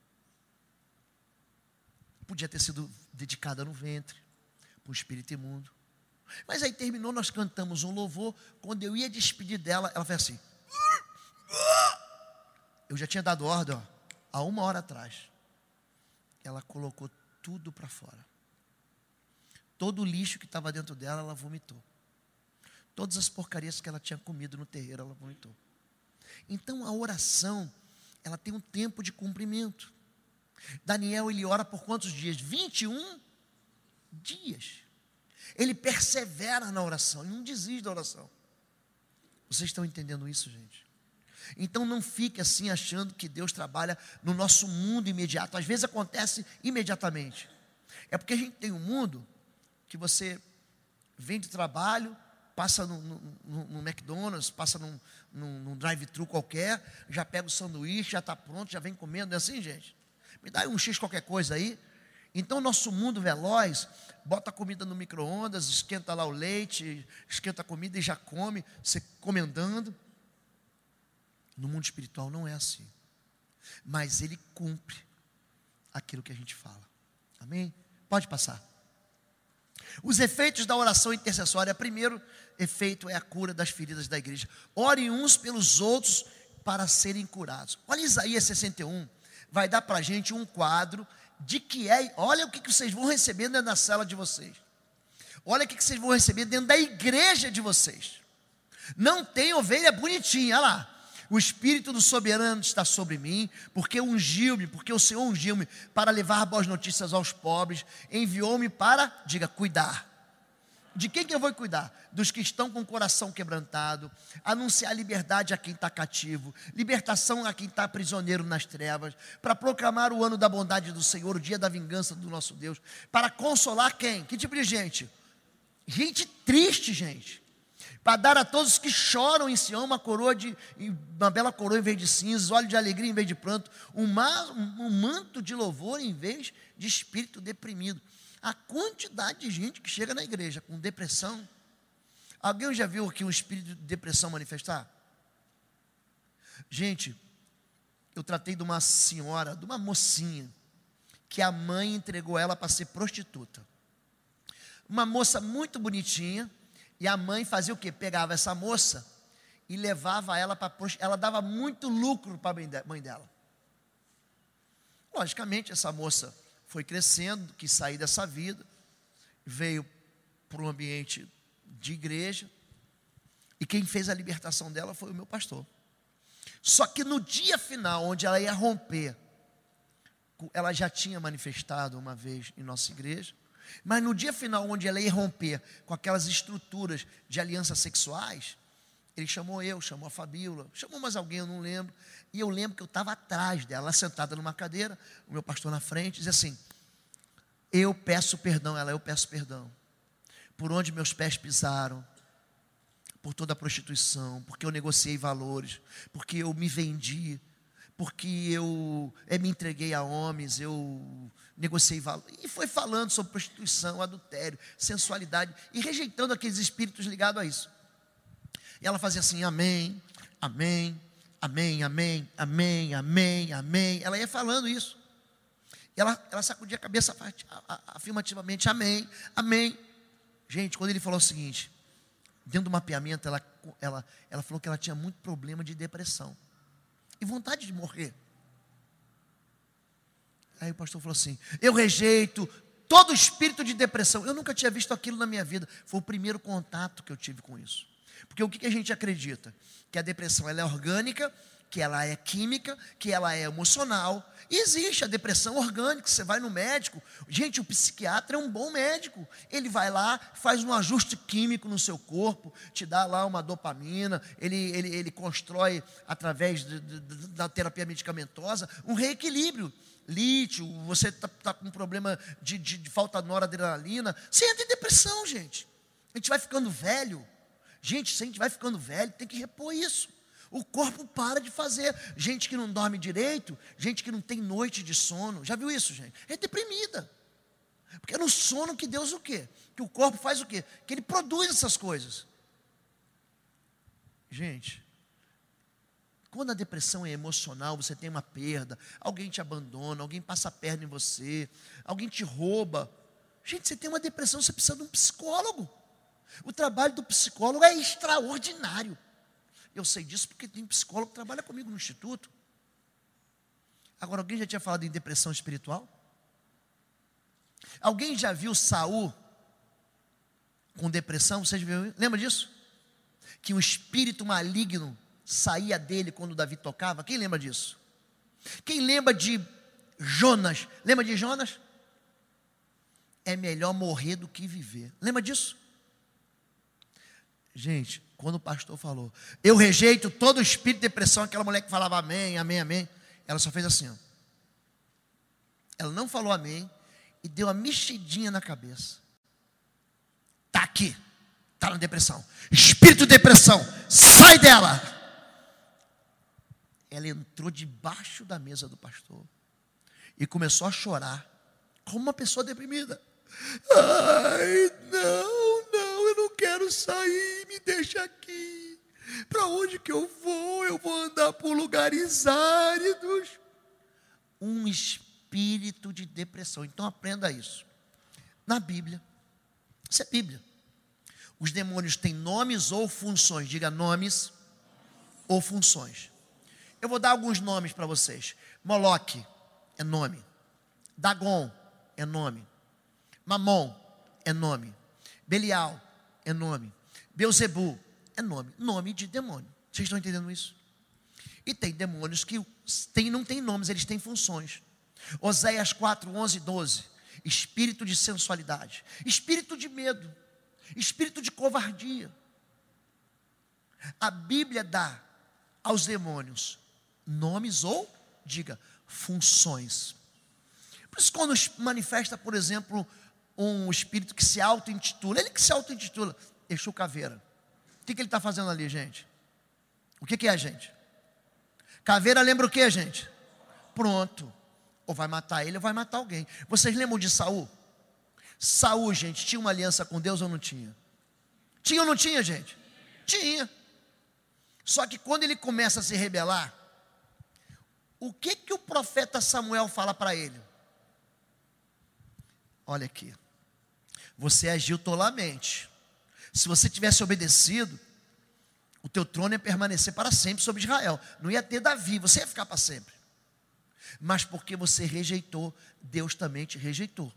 Podia ter sido dedicada no ventre, para um espírito imundo. Mas aí terminou, nós cantamos um louvor. Quando eu ia despedir dela, ela fez assim. Eu já tinha dado ordem, ó, há uma hora atrás. Ela colocou tudo para fora. Todo o lixo que estava dentro dela, ela vomitou. Todas as porcarias que ela tinha comido no terreiro, ela vomitou. Então a oração, ela tem um tempo de cumprimento. Daniel, ele ora por quantos dias? vinte e um dias. Ele persevera na oração, ele não desiste da oração. Vocês estão entendendo isso, gente? Então não fique assim achando que Deus trabalha no nosso mundo imediato. Às vezes acontece imediatamente. É porque a gente tem um mundo que você vem de trabalho, passa no, no, no, no McDonald's, passa num, num, num drive-thru qualquer, já pega o sanduíche, já está pronto, já vem comendo, não é assim, gente? Me dá um X qualquer coisa aí. Então o nosso mundo veloz, bota a comida no micro-ondas, esquenta lá o leite, esquenta a comida e já come, você come andando. No mundo espiritual não é assim. Mas ele cumpre aquilo que a gente fala. Amém? Pode passar. Os efeitos da oração intercessória. Primeiro efeito é a cura das feridas da igreja. Orem uns pelos outros para serem curados. Olha Isaías sessenta e um. Vai dar para a gente um quadro de que é, olha o que, que vocês vão receber dentro da sala de vocês. Olha o que, que vocês vão receber dentro da igreja de vocês. Não tem ovelha bonitinha, olha lá. O Espírito do Soberano está sobre mim, porque ungiu-me, porque o Senhor ungiu-me para levar boas notícias aos pobres, enviou-me para, diga, cuidar. De quem que eu vou cuidar? Dos que estão com o coração quebrantado, anunciar liberdade a quem está cativo, libertação a quem está prisioneiro nas trevas, para proclamar o ano da bondade do Senhor, o dia da vingança do nosso Deus, para consolar quem? Que tipo de gente? Gente triste, gente. Para dar a todos que choram em Sião uma coroa de, uma bela coroa em vez de cinzas, óleo de alegria em vez de pranto, um, um, um manto de louvor em vez de espírito deprimido. A quantidade de gente que chega na igreja com depressão. Alguém já viu aqui um espírito de depressão manifestar? Gente, eu tratei de uma senhora, de uma mocinha, que a mãe entregou ela para ser prostituta. Uma moça muito bonitinha, e a mãe fazia o quê? Pegava essa moça e levava ela para prostituta. Ela dava muito lucro para a mãe dela. Logicamente, essa moça foi crescendo, quis sair dessa vida, veio para um ambiente de igreja, e quem fez a libertação dela foi o meu pastor. Só que no dia final, onde ela ia romper, ela já tinha manifestado uma vez em nossa igreja, mas no dia final, onde ela ia romper com aquelas estruturas de alianças sexuais, Ele chamou eu, chamou a Fabíola, chamou mais alguém, eu não lembro. E eu lembro que eu estava atrás dela, ela sentada numa cadeira, o meu pastor na frente, dizia assim: eu peço perdão, ela, eu peço perdão, por onde meus pés pisaram, por toda a prostituição, porque eu negociei valores, porque eu me vendi, porque eu, eu me entreguei a homens, eu negociei valores. E foi falando sobre prostituição, adultério, sensualidade, e rejeitando aqueles espíritos ligados a isso. E ela fazia assim: amém, amém, amém, amém, amém, amém, amém. Ela ia falando isso. E ela, ela sacudia a cabeça afirmativamente: amém, amém. Gente, quando ele falou o seguinte, dentro do mapeamento, ela, ela, ela falou que ela tinha muito problema de depressão e vontade de morrer. Aí o pastor falou assim: eu rejeito todo espírito de depressão. Eu nunca tinha visto aquilo na minha vida. Foi o primeiro contato que eu tive com isso. Porque o que a gente acredita? Que a depressão ela é orgânica, que ela é química, que ela é emocional. E existe a depressão orgânica, você vai no médico. Gente, o psiquiatra é um bom médico. Ele vai lá, faz um ajuste químico no seu corpo, te dá lá uma dopamina, ele, ele, ele constrói, através de, de, da terapia medicamentosa, um reequilíbrio. Lítio, você está tá com um problema de, de, de falta de noradrenalina, você entra em depressão, gente. A gente vai ficando velho. Gente, se a gente vai ficando velho, tem que repor isso. O corpo para de fazer. Gente que não dorme direito, gente que não tem noite de sono. Já viu isso, gente? É deprimida. Porque é no sono que Deus o quê? Que o corpo faz o quê? Que ele produz essas coisas. Gente, quando a depressão é emocional, você tem uma perda, alguém te abandona, alguém passa a perna em você, alguém te rouba. Gente, você tem uma depressão, você precisa de um psicólogo. O trabalho do psicólogo é extraordinário. Eu sei disso porque tem psicólogo que trabalha comigo no instituto. Agora, alguém já tinha falado em depressão espiritual? Alguém já viu Saul com depressão? Vocês viram? Lembra disso? Que um espírito maligno saía dele quando Davi tocava? Quem lembra disso? Quem lembra de Jonas? Lembra de Jonas? É melhor morrer do que viver. Lembra disso? Gente, quando o pastor falou, eu rejeito todo o espírito de depressão, aquela mulher que falava amém, amém, amém, ela só fez assim, ó. Ela não falou amém e deu uma mexidinha na cabeça. Está aqui, está na depressão. Espírito de depressão, sai dela. Ela entrou debaixo da mesa do pastor e começou a chorar, como uma pessoa deprimida. Ai, não, não, eu não quero sair, me deixa aqui. Para onde que eu vou? Eu vou andar por lugares áridos. Um espírito de depressão. Então aprenda isso. Na Bíblia, isso é Bíblia. Os demônios têm nomes ou funções. Diga nomes ou funções. Eu vou dar alguns nomes para vocês. Moloque é nome. Dagon é nome. Mamon é nome. Belial é nome. Beuzebu é nome. Nome de demônio. Vocês estão entendendo isso? E tem demônios que tem, não têm nomes, eles têm funções. Oséias quatro, onze e doze. Espírito de sensualidade. Espírito de medo. Espírito de covardia. A Bíblia dá aos demônios nomes ou, diga, funções. Por isso, quando manifesta, por exemplo, um espírito que se auto-intitula, ele que se auto-intitula Exu Caveira. O que, que ele está fazendo ali, gente? O que, que é, gente? Caveira lembra o que, gente? Pronto. Ou vai matar ele ou vai matar alguém. Vocês lembram de Saul? Saul, gente, tinha uma aliança com Deus ou não tinha? Tinha ou não tinha, gente? Tinha. Só que quando ele começa a se rebelar, o que, que o profeta Samuel fala para ele? Olha aqui, você agiu tolamente. Se você tivesse obedecido, o teu trono ia permanecer para sempre sobre Israel. Não ia ter Davi, você ia ficar para sempre. Mas porque você rejeitou, Deus também te rejeitou.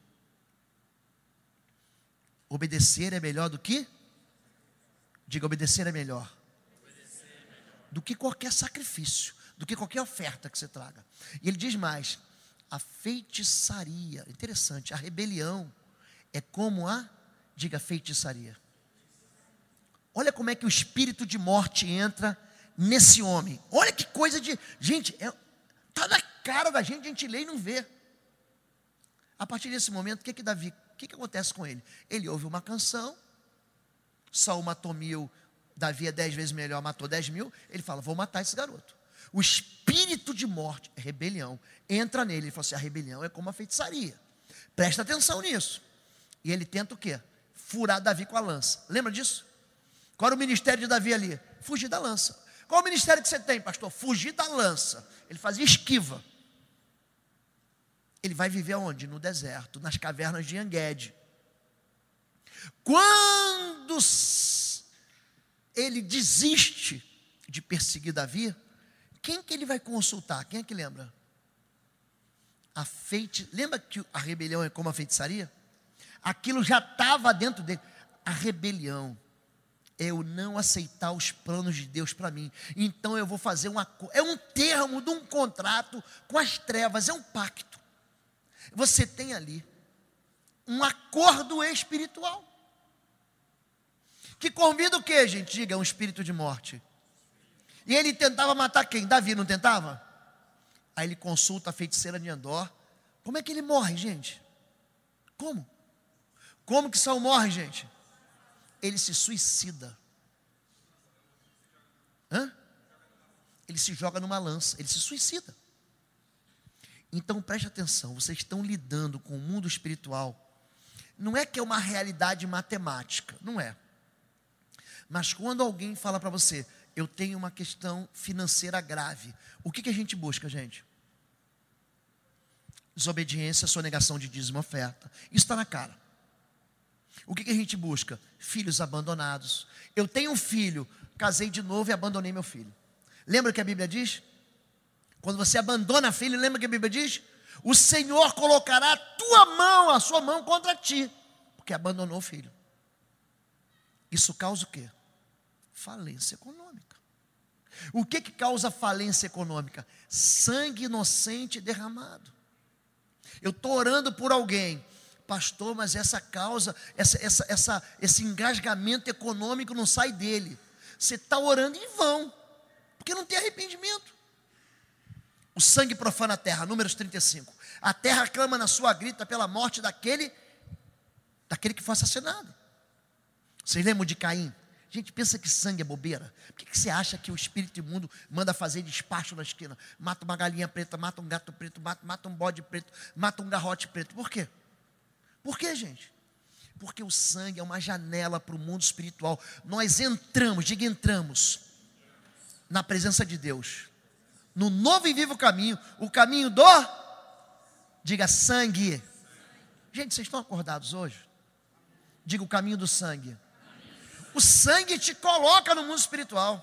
Obedecer é melhor do que? Diga, obedecer é melhor. Obedecer é melhor do que qualquer sacrifício, do que qualquer oferta que você traga. E ele diz mais: a feitiçaria, interessante, a rebelião é como a, diga, feitiçaria. Olha como é que o espírito de morte entra nesse homem. Olha que coisa de... Gente, está é, tá na cara da gente, a gente lê e não vê. A partir desse momento, o que que Davi, o que que acontece com ele? Ele ouve uma canção, Saul matou mil, Davi é dez vezes melhor, matou dez mil, ele fala, vou matar esse garoto. O espírito de morte, rebelião, entra nele, ele fala assim, a rebelião é como a feitiçaria. Presta atenção nisso. E ele tenta o quê? Furar Davi com a lança. Lembra disso? Qual era o ministério de Davi ali? Fugir da lança. Qual o ministério que você tem, pastor? Fugir da lança. Ele fazia esquiva. Ele vai viver onde? No deserto, nas cavernas de En-Gedi. Quando ele desiste de perseguir Davi, quem que ele vai consultar? Quem é que lembra? A feiti... Lembra que a rebelião é como a feitiçaria? Aquilo já estava dentro dele. A rebelião é eu não aceitar os planos de Deus para mim. Então eu vou fazer um acordo. É um termo de um contrato com as trevas, é um pacto. Você tem ali um acordo espiritual. Que convida o que, gente? Diga, um espírito de morte. E ele tentava matar quem? Davi, não tentava? Aí ele consulta a feiticeira de Endor. Como é que ele morre, gente? Como? Como que Saul morre, gente? Ele se suicida. Hã? Ele se joga numa lança, ele se suicida. Então preste atenção, vocês estão lidando com o mundo espiritual. Não é que é uma realidade matemática, não é. Mas quando alguém fala para você, eu tenho uma questão financeira grave, o que, que a gente busca, gente? Desobediência, sonegação de dízimo e oferta. Isso está na cara. O que, que a gente busca? Filhos abandonados. Eu tenho um filho, casei de novo e abandonei meu filho. Lembra o que a Bíblia diz? Quando você abandona filho, lembra o que a Bíblia diz? O Senhor colocará a tua mão, a sua mão contra ti, porque abandonou o filho. Isso causa o quê? Falência econômica. O que que causa falência econômica? Sangue inocente derramado. Eu estou orando por alguém, pastor, mas essa causa, essa, essa, essa, esse engasgamento econômico não sai dele. Você está orando em vão, porque não tem arrependimento. O sangue profana a terra, Números trinta e cinco. A terra clama na sua grita pela morte daquele, daquele que foi assassinado. Vocês lembram de Caim? Gente, pensa que sangue é bobeira. Por que, que você acha que o espírito imundo manda fazer despacho na esquina? Mata uma galinha preta, mata um gato preto, mata, mata um bode preto, mata um garrote preto. Por quê? Por quê, gente? Porque o sangue é uma janela para o mundo espiritual. Nós entramos, diga entramos, na presença de Deus. No novo e vivo caminho, o caminho do, diga sangue. Gente, vocês estão acordados hoje? Diga o caminho do sangue. O sangue te coloca no mundo espiritual.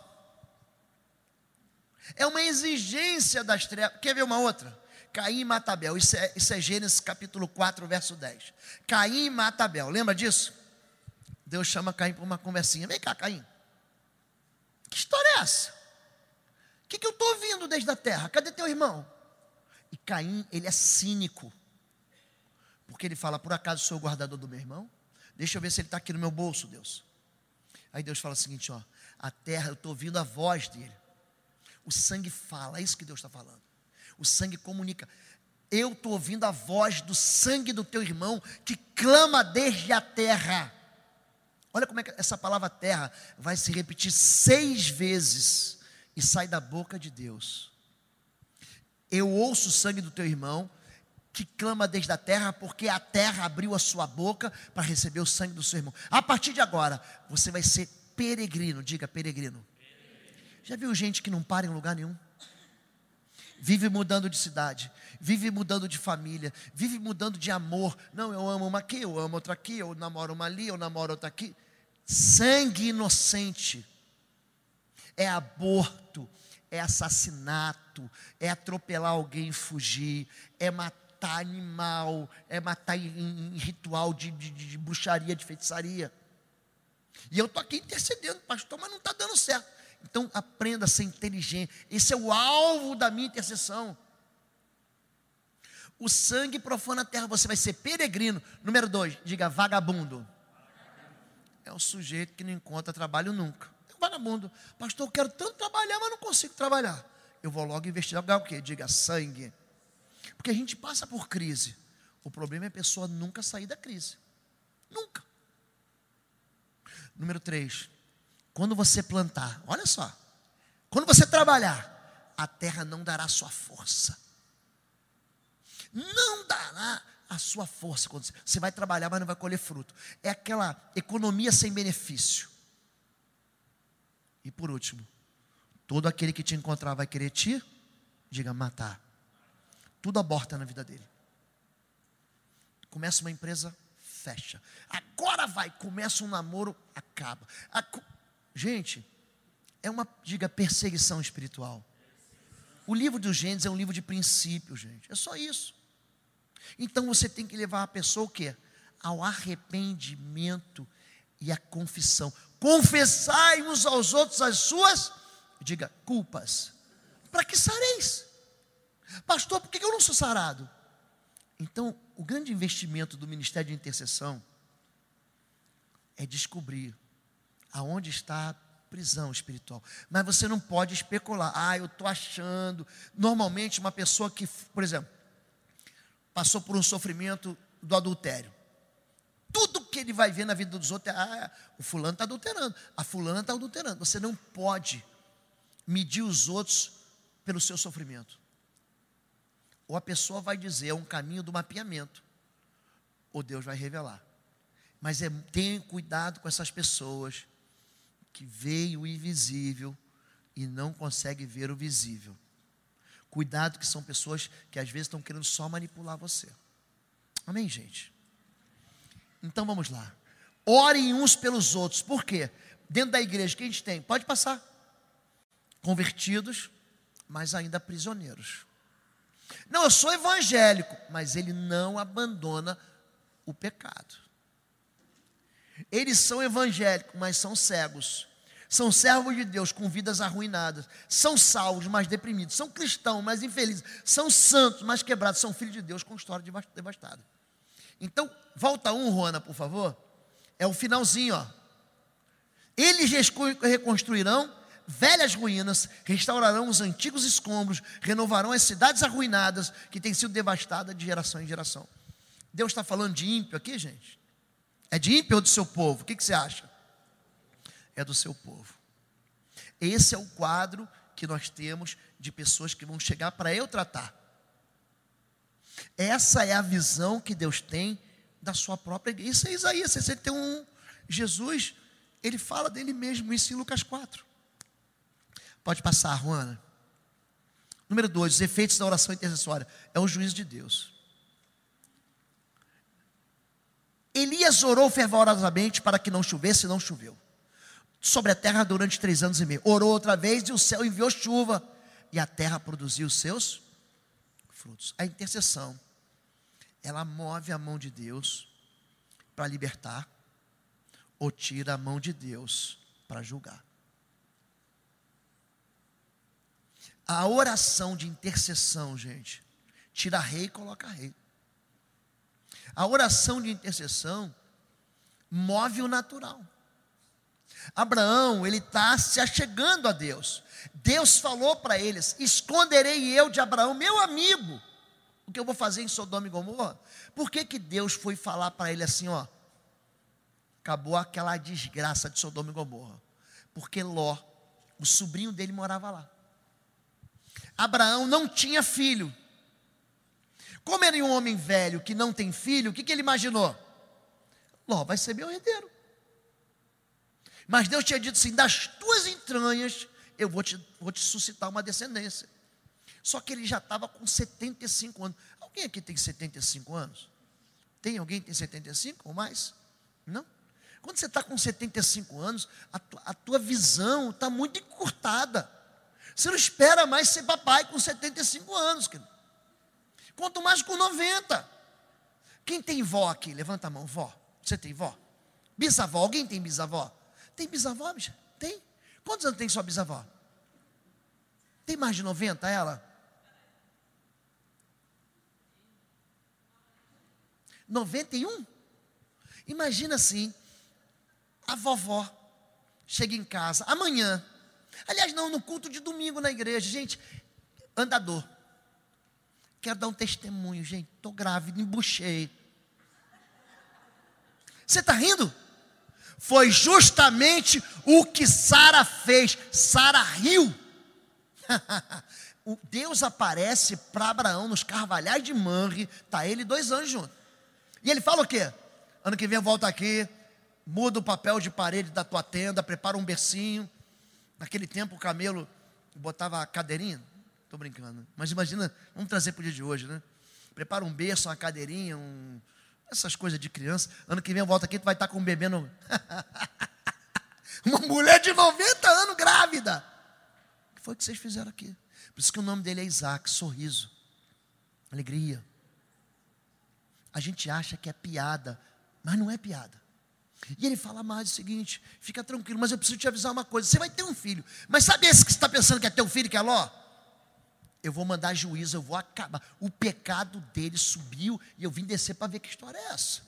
É uma exigência das trevas. Quer ver uma outra? Caim mata Abel. Isso é, isso é Gênesis capítulo quatro, verso dez. Caim mata Abel. Lembra disso? Deus chama Caim para uma conversinha. Vem cá, Caim. Que história é essa? O que, que eu estou ouvindo desde a terra? Cadê teu irmão? E Caim, ele é cínico. Porque ele fala, por acaso sou o guardador do meu irmão? Deixa eu ver se ele está aqui no meu bolso, Deus. Aí Deus fala o seguinte, ó, a terra, eu estou ouvindo a voz dele. O sangue fala, é isso que Deus está falando. O sangue comunica. Eu estou ouvindo a voz do sangue do teu irmão que clama desde a terra. Olha como é que essa palavra terra vai se repetir seis vezes e sai da boca de Deus. Eu ouço o sangue do teu irmão que clama desde a terra, porque a terra abriu a sua boca para receber o sangue do seu irmão. A partir de agora, você vai ser peregrino, diga peregrino. Já viu gente que não para em lugar nenhum? Vive mudando de cidade, vive mudando de família, vive mudando de amor. Não, eu amo uma aqui, eu amo outra aqui, eu namoro uma ali, eu namoro outra aqui. Sangue inocente. É aborto, é assassinato, é atropelar alguém e fugir, é matar animal, é matar em, em ritual de, de, de bruxaria, de feitiçaria. E eu estou aqui intercedendo, pastor, mas não está dando certo. Então aprenda a ser inteligente. Esse é o alvo da minha intercessão. O sangue profana a terra, você vai ser peregrino. Número dois, diga vagabundo. é um sujeito que não encontra trabalho nunca. É um vagabundo. Pastor, eu quero tanto trabalhar, mas não consigo trabalhar. Eu vou logo investigar o quê? Diga sangue. Porque a gente passa por crise. O problema é a pessoa nunca sair da crise. Nunca. Número três. Quando você plantar, olha só. Quando você trabalhar, a terra não dará sua força. Não dará a sua força. Quando você, você vai trabalhar, mas não vai colher fruto. É aquela economia sem benefício. E por último, todo aquele que te encontrar vai querer te, diga, matar. Tudo aborta na vida dele. Começa uma empresa, fecha. Agora vai, começa um namoro, acaba. A, gente, é uma, diga, perseguição espiritual. O livro dos Gênesis é um livro de princípios, gente. É só isso. Então você tem que levar a pessoa o quê? Ao arrependimento e à confissão. Confessai uns aos outros as suas, diga, culpas, para que sareis. Pastor, por que eu não sou sarado? Então, o grande investimento do ministério de intercessão é descobrir aonde está a prisão espiritual. Mas você não pode especular. Ah, eu estou achando. Normalmente, uma pessoa que, por exemplo, passou por um sofrimento do adultério. Tudo que ele vai ver na vida dos outros é, ah, o fulano está adulterando, a fulana está adulterando. Você não pode medir os outros pelo seu sofrimento. Ou a pessoa vai dizer, é um caminho do mapeamento, ou Deus vai revelar. Mas é, tenha cuidado com essas pessoas que veem o invisível e não conseguem ver o visível. Cuidado, que são pessoas que às vezes estão querendo só manipular você. Amém, gente? Então vamos lá. Orem uns pelos outros. Por quê? Dentro da igreja que a gente tem, pode passar, convertidos, mas ainda prisioneiros. Não, eu sou evangélico, mas ele não abandona o pecado. Eles são evangélicos, mas são cegos. São servos de Deus com vidas arruinadas. São salvos, mas deprimidos. São cristãos, mas infelizes. São santos, mas quebrados. São filhos de Deus com história devastada. Então, volta um, Juana, por favor. É o finalzinho, ó. Eles reconstruirão velhas ruínas, restaurarão os antigos escombros, renovarão as cidades arruinadas que têm sido devastadas de geração em geração. Deus está falando de ímpio aqui, gente? É de ímpio ou do seu povo? O que, que você acha? É do seu povo. Esse é o quadro que nós temos de pessoas que vão chegar para eu tratar. Essa é a visão que Deus tem da sua própria igreja. Isso é Isaías sessenta e um. Jesus, ele fala dele mesmo, isso em Lucas quatro. Pode passar, Juana. Número dois, os efeitos da oração intercessória. É o juízo de Deus. Elias orou fervorosamente para que não chovesse, e não choveu sobre a terra durante três anos e meio. Orou outra vez e o céu enviou chuva, e a terra produziu os seus frutos. A intercessão, ela move a mão de Deus para libertar, ou tira a mão de Deus para julgar. A oração de intercessão, gente, tira rei e coloca rei. A oração de intercessão move o natural. Abraão, ele está se achegando a Deus. Deus falou para eles: esconderei eu de Abraão, meu amigo, o que eu vou fazer em Sodoma e Gomorra? Por que que Deus foi falar para ele assim, ó? Acabou aquela desgraça de Sodoma e Gomorra. Porque Ló, o sobrinho dele, morava lá. Abraão não tinha filho. Como era um homem velho que não tem filho, o que, que ele imaginou? Ló vai ser meu herdeiro. Mas Deus tinha dito assim: das tuas entranhas eu vou te, vou te suscitar uma descendência. Só que ele já estava com setenta e cinco anos. Alguém aqui tem setenta e cinco anos? Tem alguém que tem setenta e cinco ou mais? Não? Quando você está com setenta e cinco anos, a tua, a tua visão está muito encurtada. Você não espera mais ser papai com setenta e cinco anos, querido. Quanto mais com noventa. Quem tem vó aqui? Levanta a mão, vó. Você tem vó? Bisavó, alguém tem bisavó? Tem bisavó, bicha? Tem. Quantos anos tem sua bisavó? Tem mais de noventa ela? noventa e um? Imagina assim, a vovó chega em casa amanhã. Aliás, não, no culto de domingo na igreja. Gente, andador. Quero dar um testemunho, gente. Estou grávida, embuchei. Você está rindo? Foi justamente o que Sara fez. Sara riu. Deus aparece para Abraão nos carvalhais de Mamre. Está ele dois anos juntos. E ele fala o quê? Ano que vem eu volto aqui, muda o papel de parede da tua tenda, prepara um bercinho. Naquele tempo o camelo botava a cadeirinha. Estou brincando. Mas imagina, vamos trazer para o dia de hoje, né? Prepara um berço, uma cadeirinha, um... essas coisas de criança. Ano que vem eu volto aqui, tu vai estar com um bebê no... Uma mulher de noventa anos grávida. O que foi que vocês fizeram aqui? Por isso que o nome dele é Isaac, sorriso, alegria. A gente acha que é piada, mas não é piada. E ele fala mais o seguinte: fica tranquilo, mas eu preciso te avisar uma coisa. Você vai ter um filho, mas sabe esse que você está pensando que é teu filho, que é Ló? Eu vou mandar juízo, eu vou acabar. O pecado dele subiu e eu vim descer para ver que história é essa.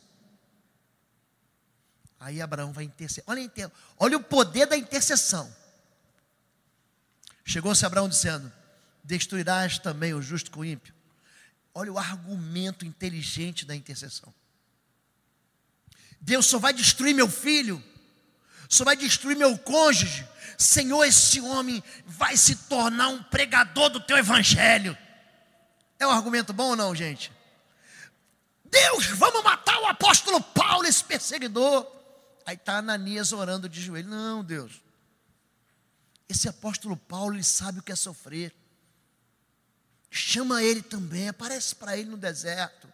Aí Abraão vai interceder. Olha, olha o poder da intercessão. Chegou-se Abraão dizendo: destruirás também o justo com o ímpio. Olha o argumento inteligente da intercessão. Deus só vai destruir meu filho, só vai destruir meu cônjuge. Senhor, esse homem vai se tornar um pregador do teu evangelho. É um argumento bom ou não, gente? Deus, vamos matar o apóstolo Paulo, esse perseguidor. Aí está Ananias orando de joelho. Não, Deus, esse apóstolo Paulo, ele sabe o que é sofrer. Chama ele também, aparece para ele no deserto.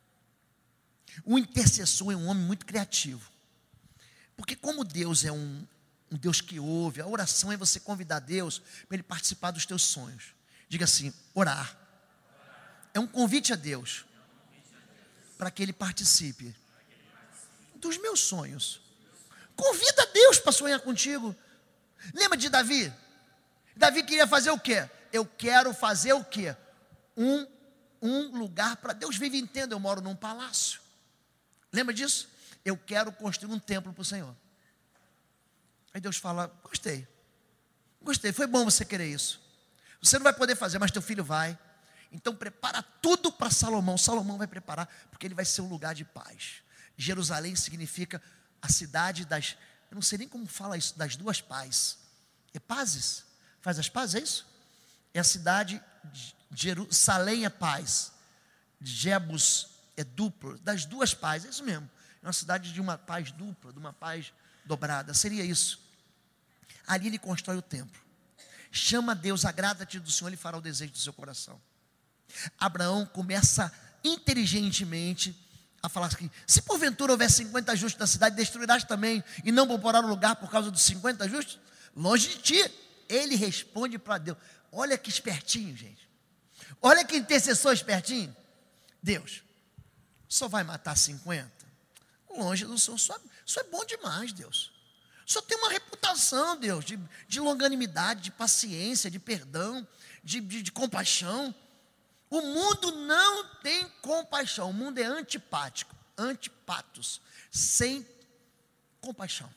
O intercessor é um homem muito criativo. Porque como Deus é um, um Deus que ouve, a oração é você convidar Deus para Ele participar dos teus sonhos. Diga assim: orar é um convite a Deus para que Ele participe dos meus sonhos. Convida Deus para sonhar contigo. Lembra de Davi? Davi queria fazer o quê? Eu quero fazer o quê? Um, um lugar para... Deus vive em tenda, eu moro num palácio. Lembra disso? Eu quero construir um templo para o Senhor. Aí Deus fala: gostei, gostei, foi bom você querer isso. Você não vai poder fazer, mas teu filho vai. Então prepara tudo para Salomão. Salomão vai preparar, porque ele vai ser um lugar de paz. Jerusalém significa a cidade das... Eu não sei nem como fala isso, das duas pazes. É pazes? Faz as pazes, é isso? É a cidade de Jerusalém é paz. Jebus é duplo, das duas pazes, é isso mesmo. É uma cidade de uma paz dupla, de uma paz dobrada, seria isso. Ali ele constrói o templo. Chama Deus, agrada-te do Senhor, Ele fará o desejo do seu coração. Abraão começa inteligentemente a falar assim: se porventura houver cinquenta justos na cidade, destruirás também, e não poupará o lugar por causa dos cinquenta justos? Longe de ti. Ele responde para Deus. Olha que espertinho, gente. Olha que intercessor espertinho. Deus, só vai matar cinquenta? Longe do Senhor, só, só é bom demais, Deus. Só tem uma reputação, Deus, de, de longanimidade, de paciência, de perdão, de, de, de compaixão. O mundo não tem compaixão. O mundo é antipático, antipatos, sem compaixão.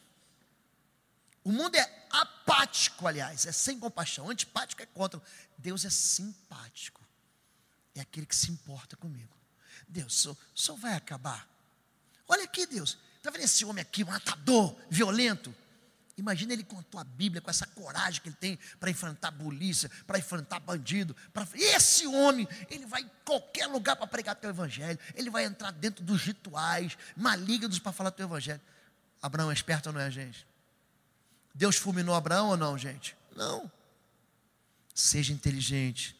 O mundo é apático, aliás, é sem compaixão. Antipático é contra. Deus é simpático. É aquele que se importa comigo. Deus, só, só vai acabar. Olha aqui, Deus. Está vendo esse homem aqui, matador, violento? Imagina ele com a tua Bíblia, com essa coragem que ele tem para enfrentar a polícia, para enfrentar bandido. Pra... Esse homem, ele vai em qualquer lugar para pregar teu evangelho. Ele vai entrar dentro dos rituais malignos para falar teu evangelho. Abraão é esperto ou não é, gente? Deus fulminou Abraão ou não, gente? Não. Seja inteligente.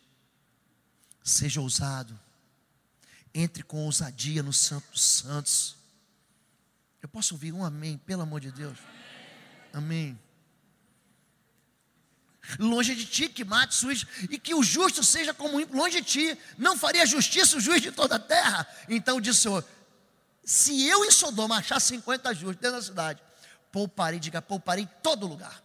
Seja ousado. Entre com ousadia no Santo dos Santos. Eu posso ouvir um amém, pelo amor de Deus? Amém. Longe de ti que mate o juiz, e que o justo seja como o ímpio. Longe de ti, não faria justiça o juiz de toda a terra. Então disse o Senhor: se eu em Sodoma achar cinquenta justos dentro da cidade, pouparei, diga, pouparei em todo lugar.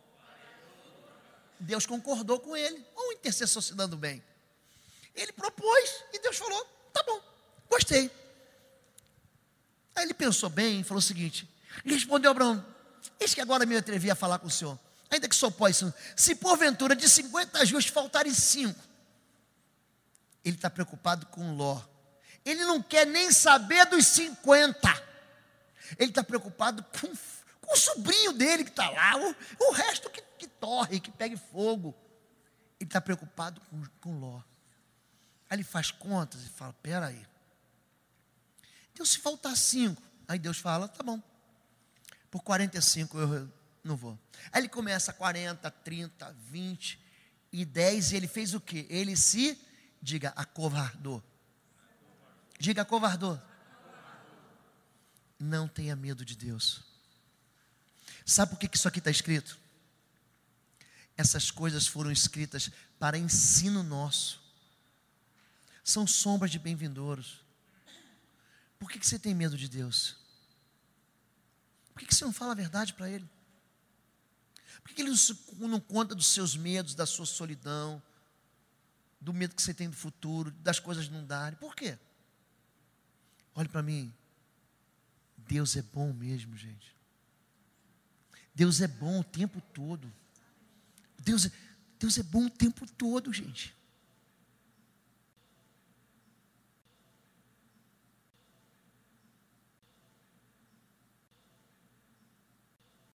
Deus concordou com ele. Olha o intercessor se dando bem. Ele propôs e Deus falou: tá bom, gostei. Aí ele pensou bem e falou o seguinte, e respondeu a Abraão: eis que agora me atrevi a falar com o Senhor, ainda que sou pó e sangue, se porventura de cinquenta justos faltarem cinco, ele está preocupado com Ló, ele não quer nem saber dos cinquenta, ele está preocupado com, com o sobrinho dele que está lá, o, o resto que, que torre, que pegue fogo, ele está preocupado com, com Ló. Aí ele faz contas e fala, peraí, Deus, se faltar cinco, aí Deus fala, tá bom, por quarenta e cinco eu não vou. Aí ele começa quarenta, trinta, vinte e dez, e ele fez o quê? Ele se, diga, acovardou. Diga, acovardou. Não tenha medo de Deus. Sabe por que isso aqui está escrito? Essas coisas foram escritas para ensino nosso. São sombras de bem-vindouros. Por que você tem medo de Deus? Por que você não fala a verdade para Ele? Por que Ele não conta dos seus medos, da sua solidão, do medo que você tem do futuro, das coisas não darem? Por quê? Olhe para mim. Deus é bom mesmo, gente. Deus é bom o tempo todo. Deus é, Deus é bom o tempo todo, gente.